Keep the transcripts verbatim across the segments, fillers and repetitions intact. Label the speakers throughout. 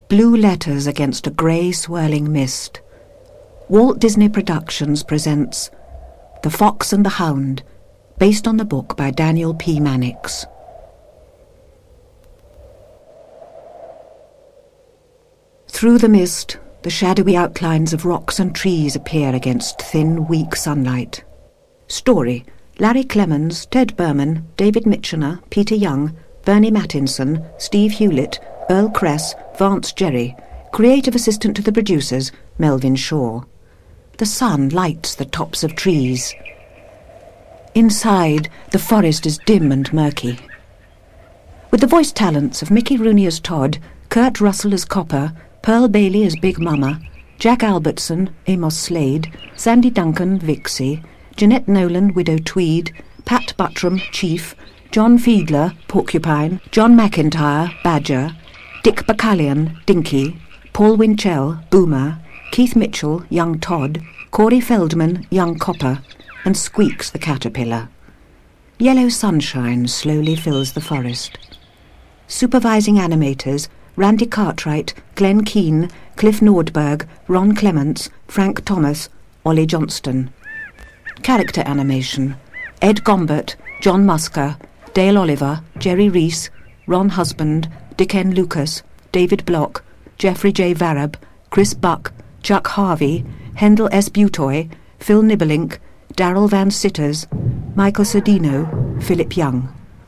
Speaker 1: blue letters against a grey swirling mist. Walt Disney Productions presents The Fox and the Hound, based on the book by Daniel P. Mannix. Through the mist, the shadowy outlines of rocks and trees appear against thin, weak sunlight. Story: Larry Clemens, Ted Berman, David Mitchener, Peter Young, Bernie Mattinson, Steve Hewlett, Earl Kress, Vance Jerry. Creative assistant to the producers, Melvin Shaw. The sun lights the tops of trees. Inside, the forest is dim and murky. With the voice talents of Mickey Rooney as Todd, Kurt Russell as Copper, Pearl Bailey as Big Mama, Jack Albertson, Amos Slade, Sandy Duncan, Vixie, Jeanette Nolan, Widow Tweed, Pat Buttram, Chief, John Fiedler, Porcupine, John McIntyre, Badger, Dick Bacallion, Dinky, Paul Winchell, Boomer, Keith Mitchell, Young Todd, Corey Feldman, Young Copper, and Squeaks the Caterpillar. Yellow sunshine slowly fills the forest. Supervising animators: Randy Cartwright, Glenn Keane, Cliff Nordberg, Ron Clements, Frank Thomas, Ollie Johnston. Character animation: Ed Gombert, John Musker, Dale Oliver, Jerry Reese, Ron Husband, Dicken Lucas, David Block, Jeffrey J. Varab, Chris Buck, Chuck Harvey, Hendel S. Butoy, Phil Nibelink, Daryl Van Sitters, Michael Sodino, Philip Young.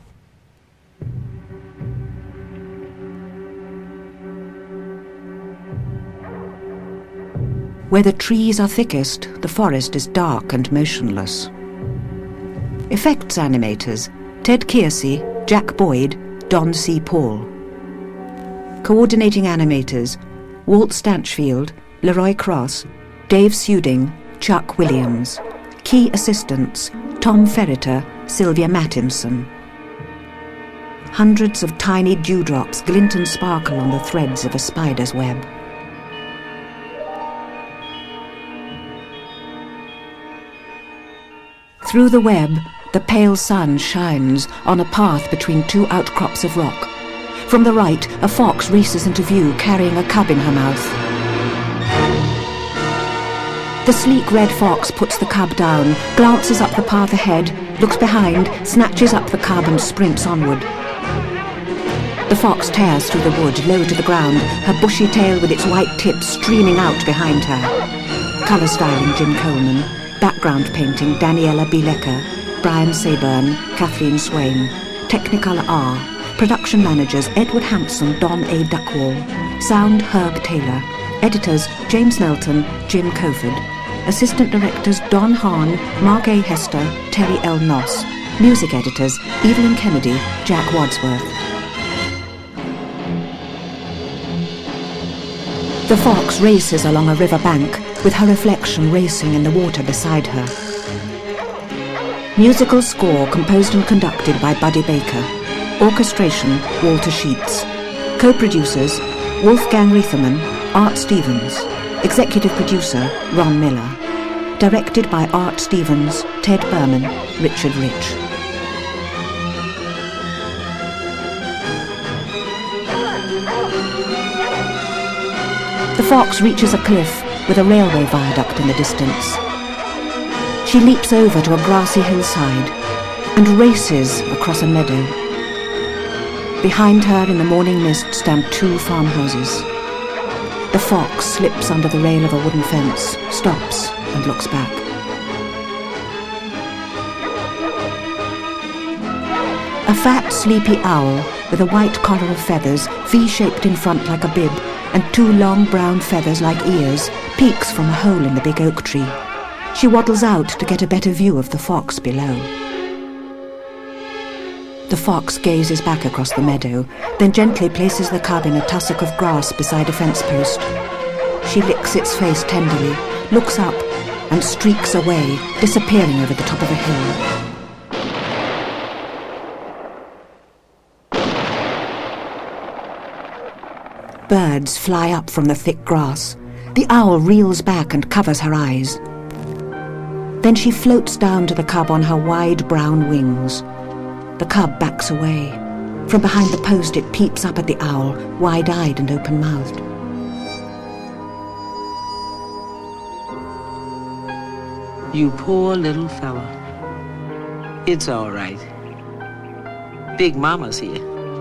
Speaker 1: Where the trees are thickest, the forest is dark and motionless. Effects animators: Ted Kiersey, Jack Boyd, Don C. Paul. Coordinating animators: Walt Stanchfield, Leroy Cross, Dave Suding, Chuck Williams. Key assistants: Tom Ferreter, Sylvia Mattinson. Hundreds of tiny dewdrops glint and sparkle on the threads of a spider's web. Through the web, the pale sun shines on a path between two outcrops of rock. From the right, a fox races into view carrying a cub in her mouth. The sleek red fox puts the cub down, glances up the path ahead, looks behind, snatches up the cub and sprints onward. The fox tears through the wood, low to the ground, her bushy tail with its white tips streaming out behind her. Colour styling: Jim Coleman. Background painting: Daniela Bilecker, Brian Sayburn, Kathleen Swain. Technicolor R. Production managers: Edward Hampson, Don A. Duckwall. Sound: Herb Taylor. Editors: James Melton, Jim Coford. Assistant directors: Don Hahn, Mark A. Hester, Terry L. Noss. Music editors: Evelyn Kennedy, Jack Wadsworth. The fox races along a river bank, with her reflection racing in the water beside her. Musical score composed and conducted by Buddy Baker. Orchestration: Walter Sheets. Co-producers: Wolfgang Reitherman, Art Stevens. Executive producer: Ron Miller. Directed by Art Stevens, Ted Berman, Richard Rich. The fox reaches a cliff with a railway viaduct in the distance. She leaps over to a grassy hillside and races across a meadow. Behind her in the morning mist stand two farmhouses. The fox slips under the rail of a wooden fence, stops and looks back. A fat, sleepy owl with a white collar of feathers, V-shaped in front like a bib, and two long brown feathers like ears, peeks from a hole in the big oak tree. She waddles out to get a better view of the fox below. The fox gazes back across the meadow, then gently places the cub in a tussock of grass beside a fence post. She licks its face tenderly, looks up, and streaks away, disappearing over the top of a hill. Birds fly up from the thick grass. The owl reels back and covers her eyes. Then she floats down to the cub on her wide brown wings. The cub backs away. From behind the post it peeps up at the owl, wide-eyed and open-mouthed.
Speaker 2: You poor little fella. It's all right. Big Mama's here.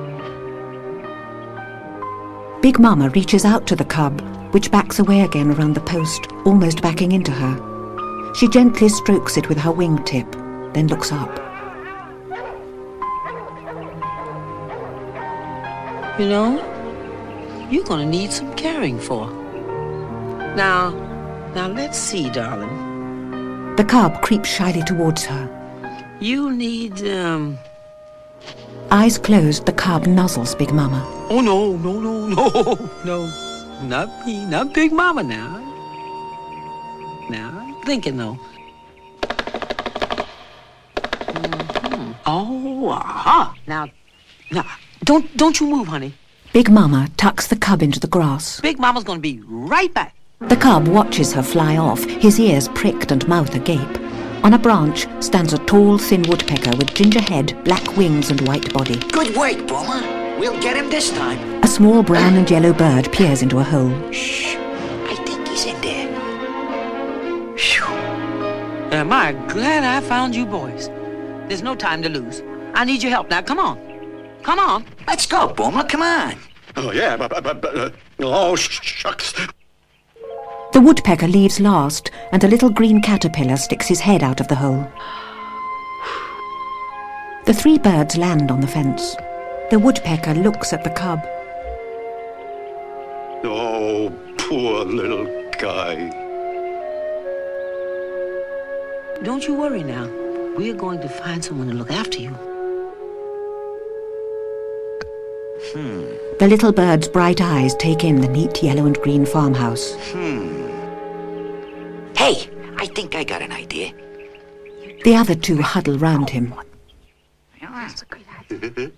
Speaker 1: Big Mama reaches out to the cub, which backs away again around the post, almost backing into her. She gently strokes it with her wingtip, then looks up.
Speaker 2: You know, you're gonna need some caring for. Now, now let's see, darling.
Speaker 1: The cub creeps shyly towards her.
Speaker 2: You need, um...
Speaker 1: Eyes closed, the cub nuzzles Big Mama.
Speaker 2: Oh, no, no, no, no, no. Not me, not Big Mama now. Now, I'm thinking, though. Mm-hmm. Oh, aha. Now, now, don't, don't you move, honey.
Speaker 1: Big Mama tucks the cub into the grass.
Speaker 2: Big Mama's gonna be right back.
Speaker 1: The cub watches her fly off, his ears pricked and mouth agape. On a branch stands a tall, thin woodpecker with ginger head, black wings and white body.
Speaker 3: Good work, Boomer. We'll get him this time.
Speaker 1: A small brown and yellow bird peers into a hole.
Speaker 3: Shh. I think he's in there. Phew.
Speaker 2: Am I glad I found you boys. There's no time to lose. I need your help now. Come on. Come on.
Speaker 3: Let's go, Boomer. Come on.
Speaker 4: Oh, yeah, but, but, but uh, oh, shucks.
Speaker 1: The woodpecker leaves last, and a little green caterpillar sticks his head out of the hole. The three birds land on the fence. The woodpecker looks at the cub.
Speaker 4: Oh, poor little guy.
Speaker 2: Don't you worry now. We're going to find someone to look after you.
Speaker 3: Hmm.
Speaker 1: The little bird's bright eyes take in the neat yellow and green farmhouse.
Speaker 3: Hmm. Hey, I think I got an idea.
Speaker 1: The other two huddle round him.
Speaker 3: That's a great idea.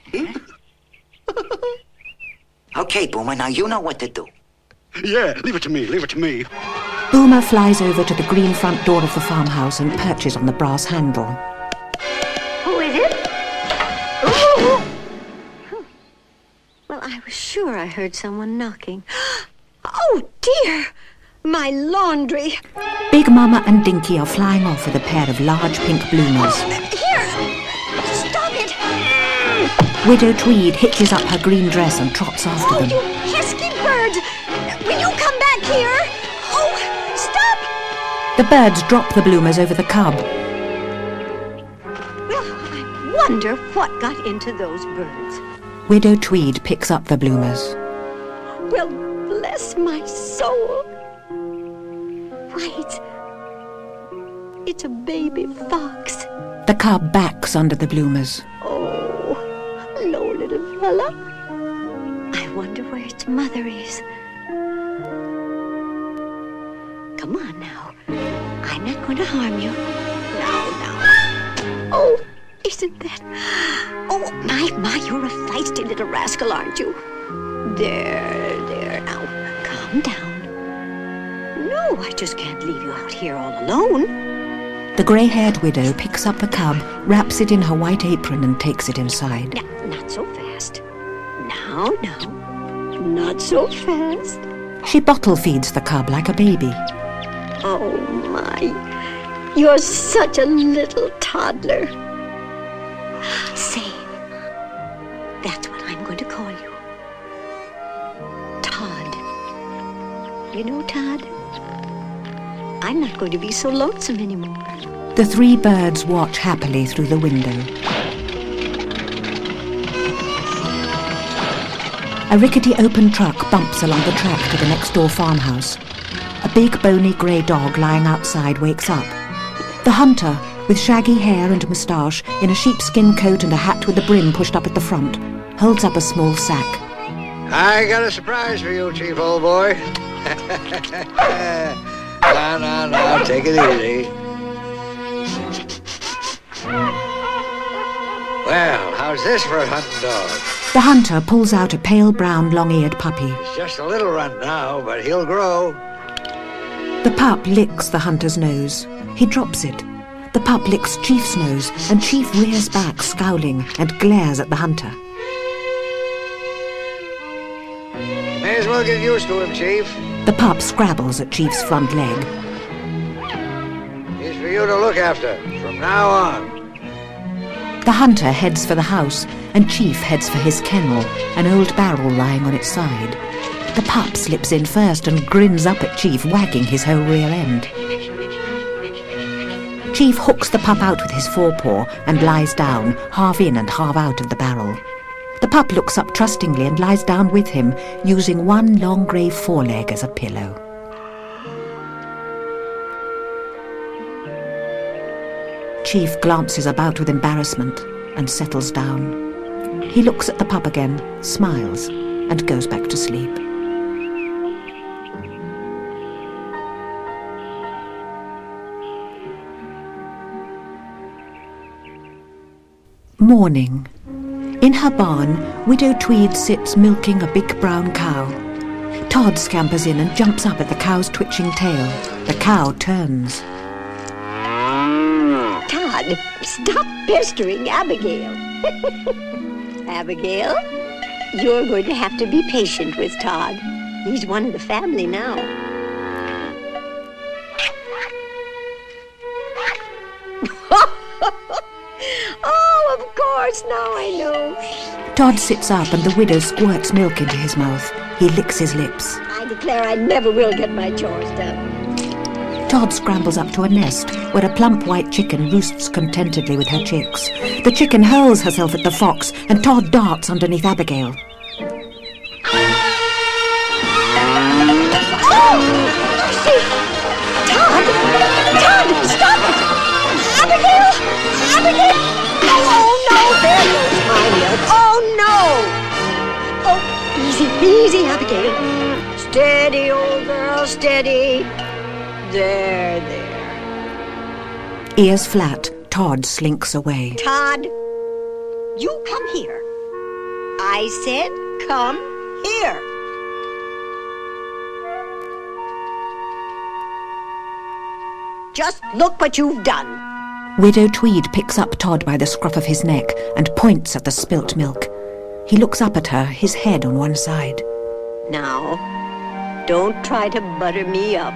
Speaker 3: Okay, Boomer, now you know what to do.
Speaker 4: Yeah, leave it to me, leave it to me.
Speaker 1: Boomer flies over to the green front door of the farmhouse and perches on the brass handle.
Speaker 5: Who is it? Ooh. Well, I was sure I heard someone knocking. Oh, dear! My laundry!
Speaker 1: Big Mama and Dinky are flying off with a pair of large pink bloomers.
Speaker 5: Here! Stop it!
Speaker 1: Widow Tweed hitches up her green dress and trots after
Speaker 5: Oh,
Speaker 1: them.
Speaker 5: you pesky bird! Will you come back here? Oh, stop!
Speaker 1: The birds drop the bloomers over the cub.
Speaker 5: Well, I wonder what got into those birds.
Speaker 1: Widow Tweed picks up the bloomers.
Speaker 5: Well, bless my soul. Why, it's... It's a baby fox.
Speaker 1: The cub backs under the bloomers.
Speaker 5: Oh, hello, little fella. I wonder where its mother is. Come on now. I'm not going to harm you. Now, now. Oh, isn't that... Oh, my, my, you're a feisty little rascal, aren't you? There, there, now, calm down. No, I just can't leave you out here all alone.
Speaker 1: The grey-haired widow picks up the cub, wraps it in her white apron and takes it inside.
Speaker 5: Now, not so fast. Now, now, not so fast.
Speaker 1: She bottle feeds the cub like a baby.
Speaker 5: Oh, my. You're such a little toddler. Say, that's what I'm going to call you. Todd. You know, Todd, I'm not going to be so lonesome anymore.
Speaker 1: The three birds watch happily through the window. A rickety open truck bumps along the track to the next door farmhouse. A big bony grey dog lying outside wakes up. The hunter, with shaggy hair and moustache, in a sheepskin coat and a hat with the brim pushed up at the front, holds up a small sack.
Speaker 6: I got a surprise for you, Chief, old boy. Now, now, now, take it easy. Well, how's this for a hunting dog?
Speaker 1: The hunter pulls out a pale brown long-eared puppy.
Speaker 6: He's just a little runt now, but he'll grow.
Speaker 1: The pup licks the hunter's nose. He drops it. The pup licks Chief's nose, and Chief rears back, scowling, and glares at the hunter.
Speaker 6: May as well get used to him, Chief.
Speaker 1: The pup scrabbles at Chief's front leg.
Speaker 6: He's you to look after from now on.
Speaker 1: The hunter heads for the house, and Chief heads for his kennel, an old barrel lying on its side. The pup slips in first and grins up at Chief, wagging his whole rear end. Chief hooks the pup out with his forepaw and lies down, half in and half out of the barrel. The pup looks up trustingly and lies down with him, using one long grey foreleg as a pillow. Chief glances about with embarrassment and settles down. He looks at the pup again, smiles, and goes back to sleep. Morning. In her barn, Widow Tweed sits milking a big brown cow. Todd scampers in and jumps up at the cow's twitching tail. The cow turns.
Speaker 5: Todd, stop pestering Abigail. Abigail, you're going to have to be patient with Todd. He's one of the family now. Oh, of course, now I know.
Speaker 1: Todd sits up and the widow squirts milk into his mouth. He licks his lips.
Speaker 5: I declare I never will get my chores done.
Speaker 1: Todd scrambles up to a nest where a plump white chicken roosts contentedly with her chicks. The chicken hurls herself at the fox and Todd darts underneath Abigail.
Speaker 5: Oh! See? Todd! Todd, stop it! Abigail! Abigail! Oh, no, there goes my milk. Oh, no! Oh, easy, easy, Abigail. Steady, old girl, steady. There, there.
Speaker 1: Ears flat, Todd slinks away.
Speaker 5: Todd, you come here. I said come here. Just look what you've done.
Speaker 1: Widow Tweed picks up Todd by the scruff of his neck and points at the spilt milk. He looks up at her, his head on one side.
Speaker 5: Now, don't try to butter me up.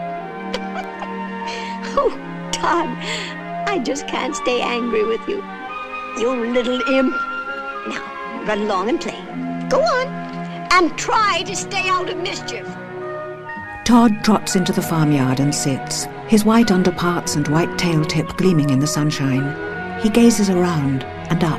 Speaker 5: Oh, Todd, I just can't stay angry with you. You little imp. Now, run along and play. Go on, and try to stay out of mischief.
Speaker 1: Todd trots into the farmyard and sits, his white underparts and white tail tip gleaming in the sunshine. He gazes around and up.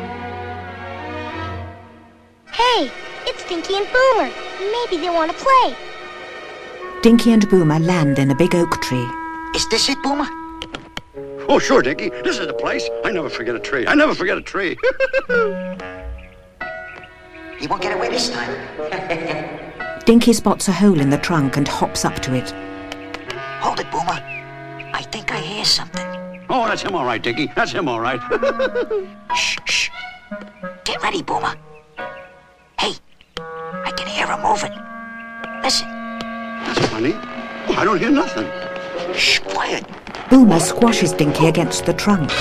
Speaker 7: Hey, it's Dinky and Boomer. Maybe they want to play.
Speaker 1: Dinky and Boomer land in a big oak tree.
Speaker 3: Is this it, Boomer?
Speaker 4: Oh, sure, Dinky. This is the place. I never forget a tree. I never forget a tree.
Speaker 3: He won't get away this time.
Speaker 1: Dinky spots a hole in the trunk and hops up to it.
Speaker 3: Hold it, Boomer. I think I hear something.
Speaker 4: Oh, that's him all right, Dinky. That's him all right.
Speaker 3: Shh, shh. Get ready, Boomer. Hey, I can hear him moving. Listen.
Speaker 4: That's funny. Oh, I don't hear nothing.
Speaker 3: Shh, quiet.
Speaker 1: Boomer squashes Dinky against the trunk.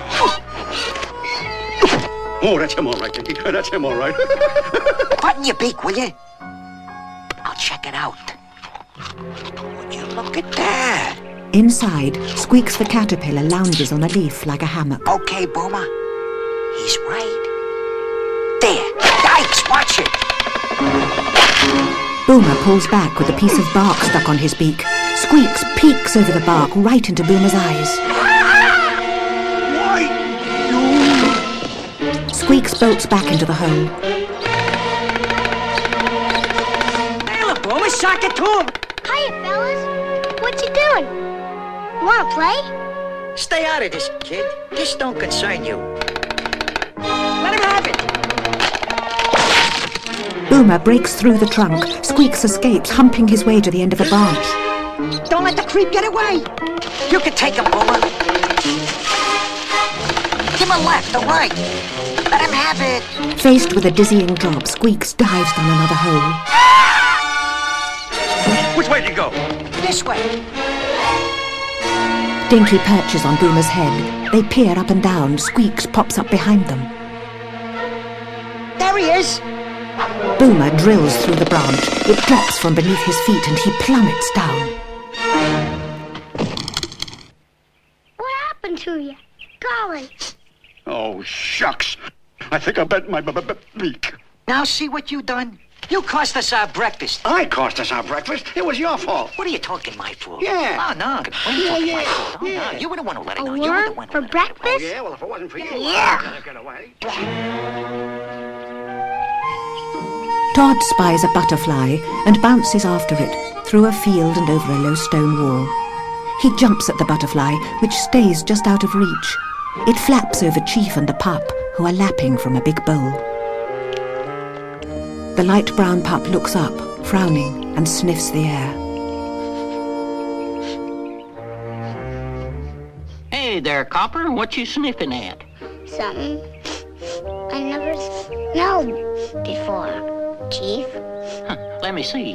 Speaker 4: Oh, that's him all right, Dinky. That's him all right.
Speaker 3: Button your beak, will you? I'll check it out. Would you look at that?
Speaker 1: Inside, Squeaks the caterpillar lounges on a leaf like a hammock.
Speaker 3: Okay, Boomer. He's right. There. Yikes, watch it.
Speaker 1: Boomer pulls back with a piece of bark stuck on his beak. Squeaks peeks over the bark right into Boomer's eyes.
Speaker 4: Why, you...
Speaker 1: Squeaks bolts back into the hole.
Speaker 2: Hey, look, Boomer, sock it to him.
Speaker 7: Hiya, fellas. What you doing? Want to play?
Speaker 3: Stay out of this, kid. This don't concern you.
Speaker 2: Let him have it.
Speaker 1: Boomer breaks through the trunk. Squeaks escapes, humping his way to the end of a branch.
Speaker 2: Don't let the creep get away.
Speaker 3: You can take him, Boomer. Give him a left, a right. Let him have it.
Speaker 1: Faced with a dizzying drop, Squeaks dives down another hole.
Speaker 4: Which way did you go?
Speaker 3: This way.
Speaker 1: Dinky perches on Boomer's head. They peer up and down. Squeaks pops up behind them.
Speaker 2: There he is.
Speaker 1: Boomer drills through the branch. It drops from beneath his feet and he plummets down.
Speaker 7: to you. Golly.
Speaker 4: Oh, shucks. I think I bent my b- b- beak.
Speaker 3: Now see what you done? You cost us our breakfast.
Speaker 4: I cost us our breakfast. It was your fault.
Speaker 3: What are you talking my fault?
Speaker 4: Yeah.
Speaker 3: Oh, no. What are you
Speaker 4: Yeah,
Speaker 3: talking
Speaker 4: yeah,
Speaker 3: my fault? Oh,
Speaker 4: yeah.
Speaker 3: no. You were the one who let it
Speaker 7: A
Speaker 3: go. You were the
Speaker 7: worm
Speaker 3: one who
Speaker 7: for
Speaker 3: let it go.
Speaker 4: Oh,
Speaker 7: breakfast?
Speaker 4: yeah? Well, if it wasn't for you,
Speaker 7: Yeah.
Speaker 4: I could have got away.
Speaker 1: Todd spies a butterfly and bounces after it through a field and over a low stone wall. He jumps at the butterfly, which stays just out of reach. It flaps over Chief and the pup, who are lapping from a big bowl. The light brown pup looks up, frowning, and sniffs the air.
Speaker 8: Hey there, Copper. What you sniffing at?
Speaker 7: Something I never smelled before, Chief.
Speaker 8: Huh, let me see.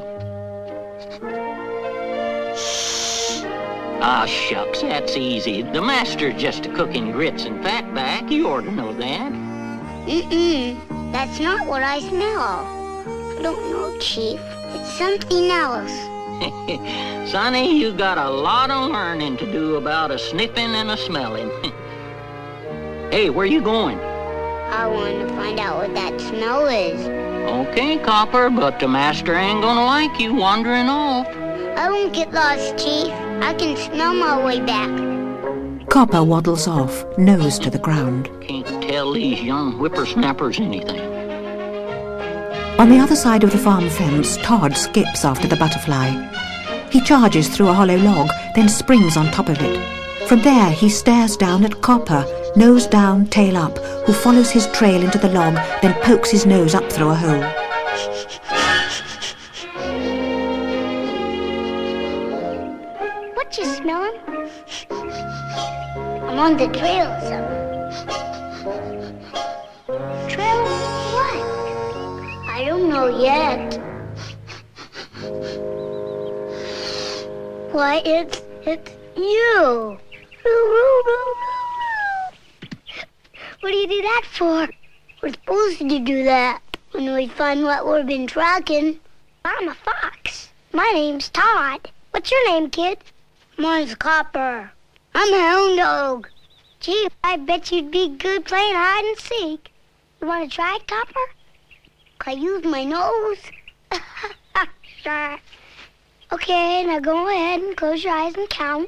Speaker 8: Ah, shucks, that's easy. The master's just a-cooking grits and fatback. You ought to know that.
Speaker 7: Mm-mm. That's not what I smell. I don't know, Chief. It's something else.
Speaker 8: Sonny, you got a lot of learning to do about a sniffing and a smelling. Hey, where you going?
Speaker 7: I want to find out what that smell is.
Speaker 8: Okay, Copper, but the master ain't gonna like you wandering off.
Speaker 7: I won't get lost, Chief. I can smell my way back.
Speaker 1: Copper waddles off, nose to the ground.
Speaker 8: Can't tell these young whippersnappers anything.
Speaker 1: On the other side of the farm fence, Todd skips after the butterfly. He charges through a hollow log, then springs on top of it. From there, he stares down at Copper, nose down, tail up, who follows his trail into the log, then pokes his nose up through a hole.
Speaker 7: What you smelling? I'm on the trail of something. Trail of what? I don't know yet. Why, it's, it's you. What do you do that for? We're supposed to do that when we find what we've been tracking. I'm a fox. My name's Todd. What's your name, kid? Mine's Copper. I'm a hound dog. Gee, I bet you'd be good playing hide and seek. You want to try it, Copper? Can I use my nose? Sure. Okay, now go ahead and close your eyes and count.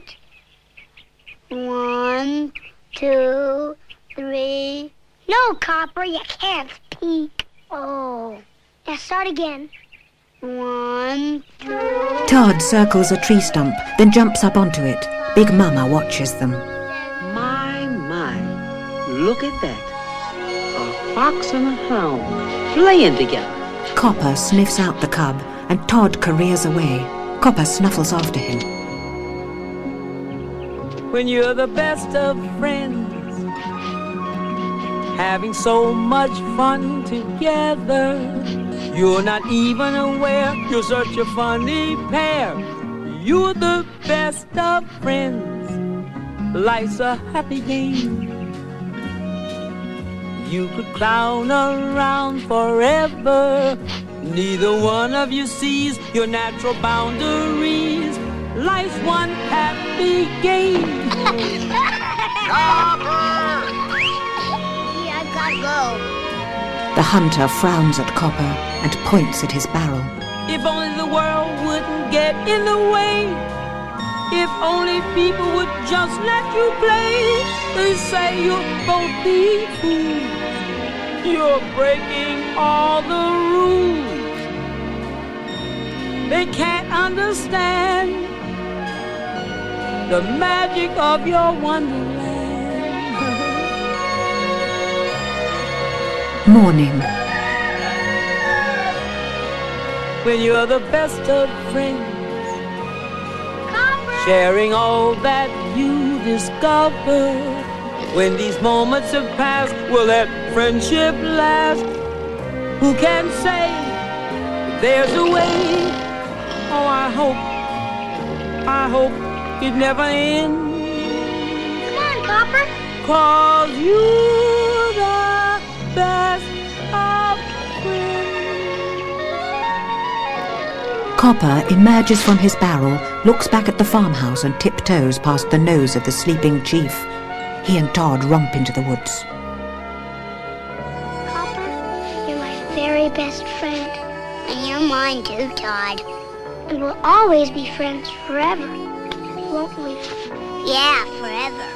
Speaker 7: One, two, three. No, Copper, you can't peek. Oh. Now start again. One, two.
Speaker 1: Todd circles a tree stump, then jumps up onto it. Big Mama watches them.
Speaker 2: My, my, look at that. A fox and a hound playing together.
Speaker 1: Copper sniffs out the cub, and Todd careers away. Copper snuffles after him.
Speaker 9: When you're the best of friends, having so much fun together, you're not even aware you're such a funny pair. You're the best of friends. Life's a happy game. You could clown around forever. Neither one of you sees your natural boundaries. Life's one happy game.
Speaker 7: Copper! Yeah, I've got to go.
Speaker 1: The hunter frowns at Copper and points at his barrel.
Speaker 9: If only the world wouldn't get in the way. If only people would just let you play. They say you'll both be fools. You're breaking all the rules. They can't understand the magic of your wonderland.
Speaker 1: Morning.
Speaker 9: When you're the best of friends,
Speaker 7: Copper!
Speaker 9: sharing all that you discover. When these moments have passed, will that friendship last? Who can say there's a way? Oh, I hope, I hope it never ends.
Speaker 7: Come on, Copper.
Speaker 9: 'Cause you're the best of friends.
Speaker 1: Copper emerges from his barrel, looks back at the farmhouse and tiptoes past the nose of the sleeping chief. He and Todd romp into the woods.
Speaker 7: Copper, you're my very best friend.
Speaker 5: And you're mine too, Todd.
Speaker 7: And we'll always be friends forever, won't we?
Speaker 5: Yeah, forever.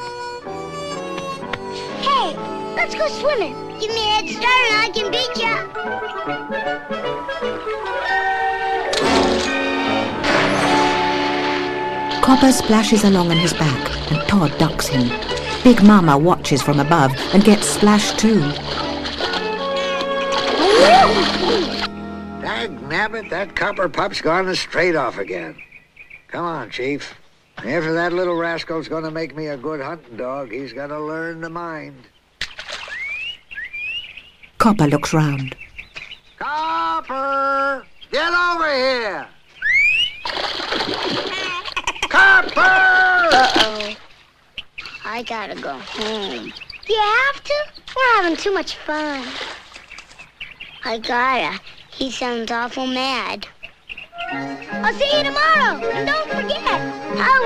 Speaker 7: Hey, let's go swimming.
Speaker 5: Give me a head start and I can beat ya.
Speaker 1: Copper splashes along on his back and Todd ducks him. Big Mama watches from above and gets splashed too.
Speaker 6: Dagnabbit, that copper pup's gone straight off again. Come on, Chief. After that little rascal's gonna make me a good hunting dog, he's gotta learn to mind.
Speaker 1: Copper looks round.
Speaker 6: Copper! Get over here! Copper!
Speaker 5: Uh-oh. I gotta go home.
Speaker 7: Do you have to? We're having too much fun.
Speaker 5: I gotta. He sounds awful mad.
Speaker 7: I'll see you tomorrow, and don't forget.
Speaker 5: I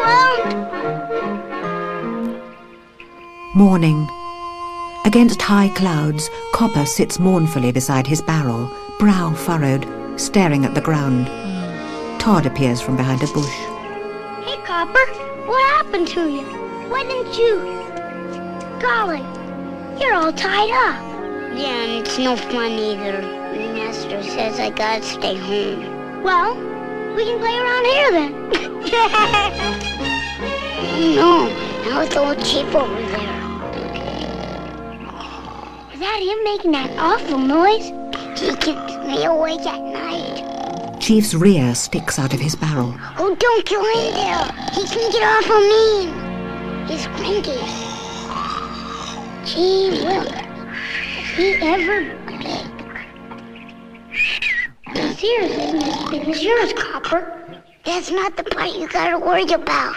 Speaker 5: won't.
Speaker 1: Morning. Against high clouds, Copper sits mournfully beside his barrel, brow furrowed, staring at the ground. Todd appears from behind a bush.
Speaker 7: Hey, Copper, what happened to you? Why didn't you? Golly, you're all tied up.
Speaker 5: Yeah, and it's no fun either. Master says I gotta stay home.
Speaker 7: Well, we can play around here then.
Speaker 5: No, now it's old Chief over there.
Speaker 7: Is that him making that awful noise?
Speaker 5: He keeps me awake at night.
Speaker 1: Chief's rear sticks out of his barrel.
Speaker 5: Oh, don't go in there. He can get awful mean. He's cranky.
Speaker 7: Gee whiz. Is he ever big? His ears isn't as big as yours, Copper.
Speaker 5: That's not the part you gotta worry about.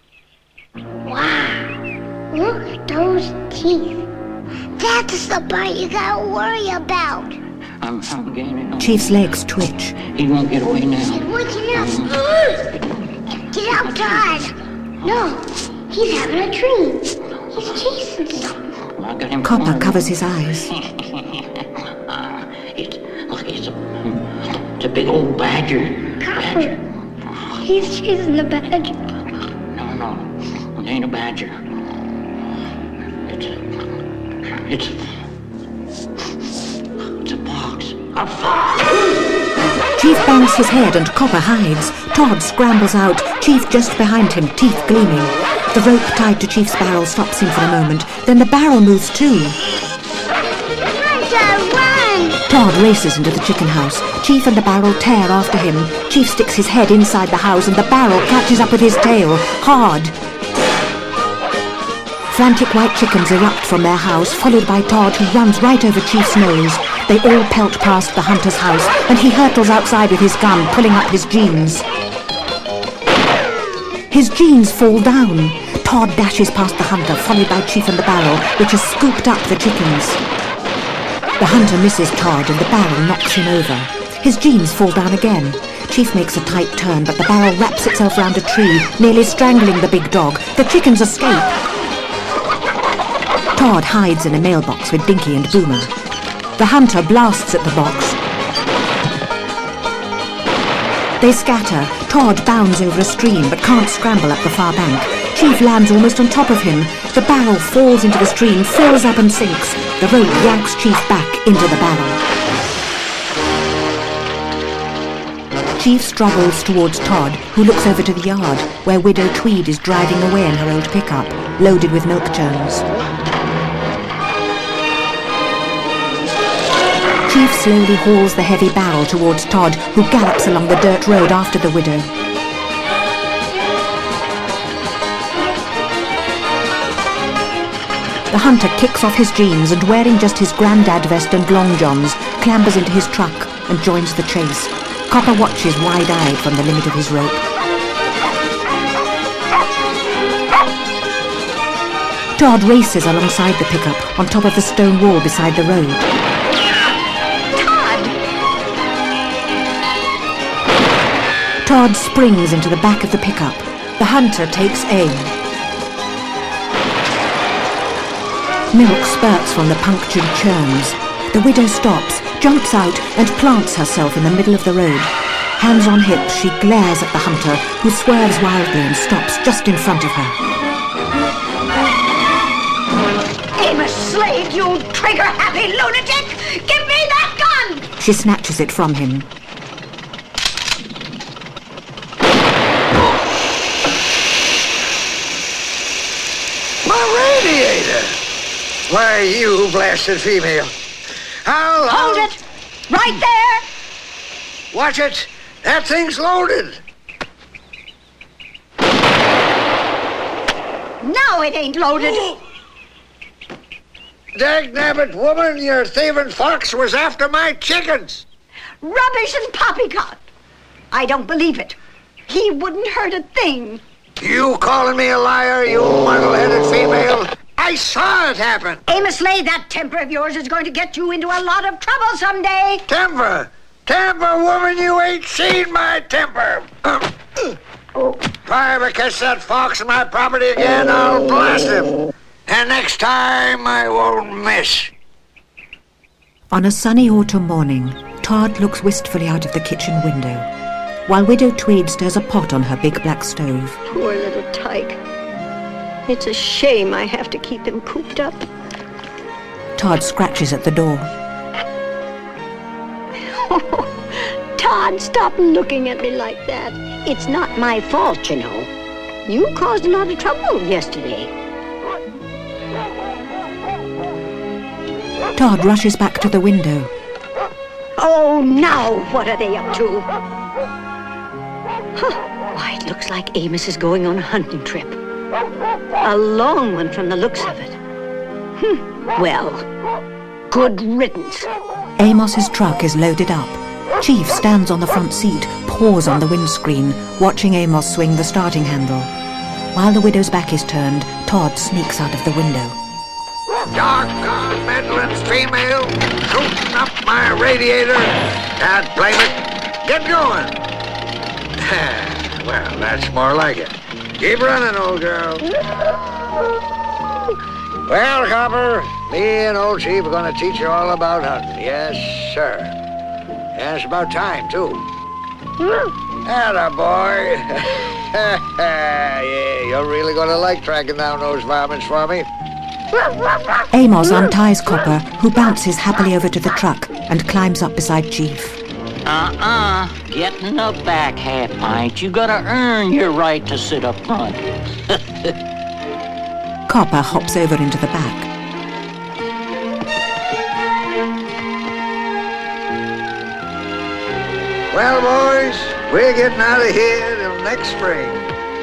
Speaker 7: Wow. Look at those teeth.
Speaker 5: That's the part you gotta worry about.
Speaker 8: I'm, I'm gaining on
Speaker 1: Chief's legs twitch.
Speaker 8: He won't get away now.
Speaker 5: He's waking up. Get out, Todd.
Speaker 7: No, he's having a dream. He's chasing something.
Speaker 8: I got him
Speaker 1: Copper
Speaker 8: cornered.
Speaker 1: covers his eyes.
Speaker 8: It's, look, it's a, it's a big old badger.
Speaker 7: Copper, he's chasing the badger.
Speaker 8: No, no, it ain't a badger. It's a, it's a, it's a fox. A fox!
Speaker 1: Chief bangs his head and Copper hides. Todd scrambles out, Chief just behind him, teeth gleaming. The rope tied to Chief's barrel stops him for a moment. Then the barrel moves too.
Speaker 5: Hunter, run!
Speaker 1: Todd races into the chicken house. Chief and the barrel tear after him. Chief sticks his head inside the house and the barrel catches up with his tail, hard. Frantic white chickens erupt from their house, followed by Todd, who runs right over Chief's nose. They all pelt past the hunter's house, and he hurtles outside with his gun, pulling up his jeans. His jeans fall down. Todd dashes past the hunter, followed by Chief and the barrel, which has scooped up the chickens. The hunter misses Todd, and the barrel knocks him over. His jeans fall down again. Chief makes a tight turn, but the barrel wraps itself round a tree, nearly strangling the big dog. The chickens escape. Todd hides in a mailbox with Dinky and Boomer. The hunter blasts at the box. They scatter. Todd bounds over a stream but can't scramble up the far bank. Chief lands almost on top of him. The barrel falls into the stream, fills up and sinks. The rope yanks Chief back into the barrel. Chief struggles towards Todd, who looks over to the yard, where Widow Tweed is driving away in her old pickup, loaded with milk churns. Chief slowly hauls the heavy barrel towards Todd, who gallops along the dirt road after the widow. The hunter kicks off his jeans and, wearing just his grandad vest and long johns, clambers into his truck and joins the chase. Copper watches wide-eyed from the limit of his rope. Todd races alongside the pickup on top of the stone wall beside the road. Todd springs into the back of the pickup. The hunter takes aim. Milk spurts from the punctured churns. The widow stops, jumps out, and plants herself in the middle of the road. Hands on hips, she glares at the hunter, who swerves wildly and stops just in front of her.
Speaker 5: Amos Slade, you trigger-happy lunatic! Give me that gun!
Speaker 1: She snatches it from him.
Speaker 6: My radiator! Why, you blasted female. I'll...
Speaker 5: Hold
Speaker 6: I'll...
Speaker 5: it! Right there!
Speaker 6: Watch it! That thing's loaded!
Speaker 5: No, it ain't loaded!
Speaker 6: Dagnabbit, woman, your thieving fox was after my chickens!
Speaker 5: Rubbish and poppycock! I don't believe it. He wouldn't hurt a thing.
Speaker 6: You calling me a liar, you muddle-headed female? I saw it happen!
Speaker 5: Amos Slade, that temper of yours is going to get you into a lot of trouble someday.
Speaker 6: Temper? Temper, woman, you ain't seen my temper! If I ever catch that fox on my property again, I'll blast him. And next time, I won't miss.
Speaker 1: On a sunny autumn morning, Todd looks wistfully out of the kitchen window, while Widow Tweed stirs a pot on her big black stove.
Speaker 5: Poor little tyke. It's a shame I have to keep him cooped up.
Speaker 1: Todd scratches at the door.
Speaker 5: Oh, Todd, stop looking at me like that. It's not my fault, you know. You caused a lot of trouble yesterday.
Speaker 1: Todd rushes back to the window.
Speaker 5: Oh, now what are they up to? Huh. Why, it looks like Amos is going on a hunting trip. A long one from the looks of it. Hm. Well, good riddance.
Speaker 1: Amos's truck is loaded up. Chief stands on the front seat, paws on the windscreen, watching Amos swing the starting handle. While the widow's back is turned, Todd sneaks out of the window.
Speaker 6: Doggone meddling female, shooting up my radiator. Can't blame it. Get going. Well, that's more like it. Keep running, old girl. Well, Copper, me and old Chief are going to teach you all about hunting. Yes, sir. And it's about time, too. Atta boy. Yeah, you're really going to like tracking down those varmints for me.
Speaker 1: Amos unties Copper, who bounces happily over to the truck and climbs up beside Chief.
Speaker 8: Uh-uh. Getting the back half pint. You gotta earn your right to sit up front.
Speaker 1: Copper hops over into the back.
Speaker 6: Well, boys, we're getting out of here till next spring.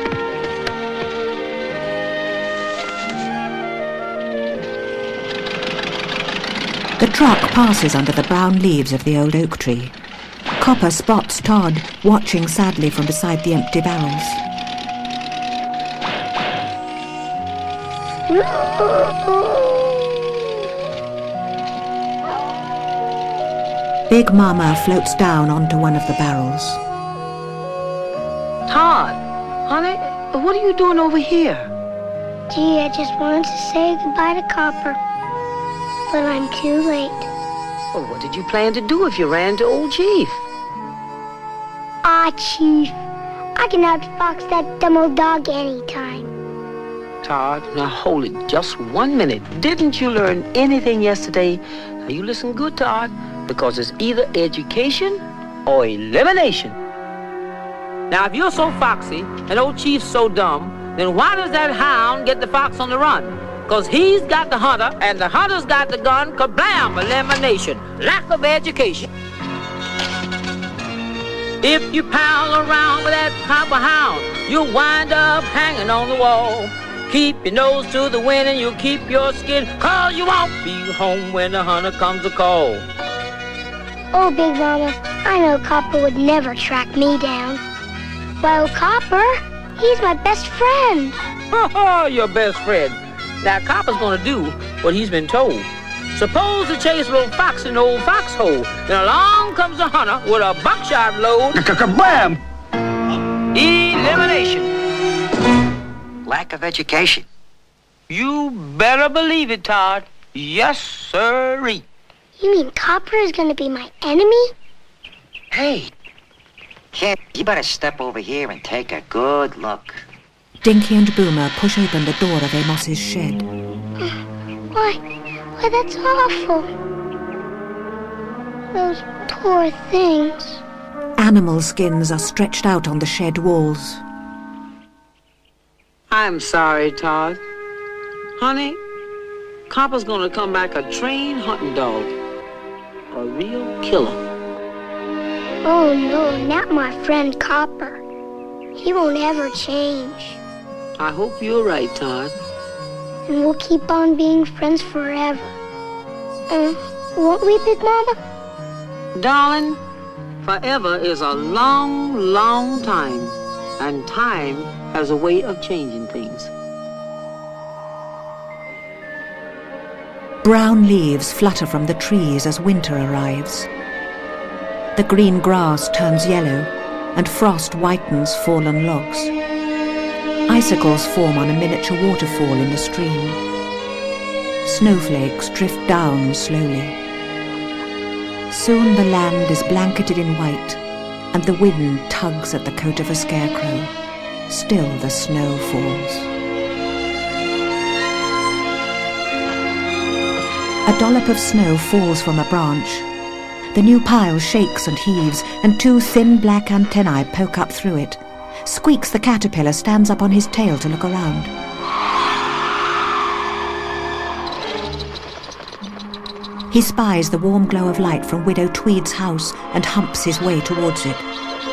Speaker 1: The truck passes under the brown leaves of the old oak tree. Copper spots Todd, watching sadly from beside the empty barrels. Big Mama floats down onto one of the barrels.
Speaker 2: Todd, honey, what are you doing over here?
Speaker 7: Gee, I just wanted to say goodbye to Copper. But I'm too late.
Speaker 2: Well, what did you plan to do if you ran to old Chief?
Speaker 7: Ah, Chief. I can outfox that dumb old dog anytime.
Speaker 2: Todd, now hold it just one minute. Didn't you learn anything yesterday? Now you listen good, Todd, because it's either education or elimination.
Speaker 9: Now, if you're so foxy and old Chief's so dumb, then why does that hound get the fox on the run? Because he's got the hunter, and the hunter's got the gun. Kablam! Elimination. Lack of education. If you pal around with that copper hound, you'll wind up hanging on the wall. Keep your nose to the wind and you'll keep your skin, cause you won't be home when the hunter comes to call.
Speaker 7: Oh, Big Mama, I know Copper would never track me down. Well, Copper, he's my best friend.
Speaker 9: Oh, your best friend. Now, Copper's gonna do what he's been told. Suppose to chase a little fox in the old foxhole. Then along comes the hunter with a buckshot load.
Speaker 4: Kablam!
Speaker 9: Elimination.
Speaker 3: Lack of education.
Speaker 2: You better believe it, Todd. Yes, sirree.
Speaker 7: You mean Copper is going to be my enemy?
Speaker 3: Hey, kid, you better step over here and take a good look.
Speaker 1: Dinky and Boomer push open the door of Amos's shed.
Speaker 7: Why, why, that's awful. Those poor things.
Speaker 1: Animal skins are stretched out on the shed walls.
Speaker 2: I'm sorry, Todd. Honey, Copper's gonna come back a trained hunting dog. A real killer.
Speaker 7: Oh, no, not my friend Copper. He won't ever change.
Speaker 2: I hope you're right, Todd.
Speaker 7: And we'll keep on being friends forever. Uh, won't we, Big Mama?
Speaker 2: Darling, forever is a long, long time. And time has a way of changing things.
Speaker 1: Brown leaves flutter from the trees as winter arrives. The green grass turns yellow, and frost whitens fallen logs. Icicles form on a miniature waterfall in the stream. Snowflakes drift down slowly. Soon the land is blanketed in white, and the wind tugs at the coat of a scarecrow. Still the snow falls. A dollop of snow falls from a branch. The new pile shakes and heaves, and two thin black antennae poke up through it. Squeaks the caterpillar stands up on his tail to look around. He spies the warm glow of light from Widow Tweed's house and humps his way towards it.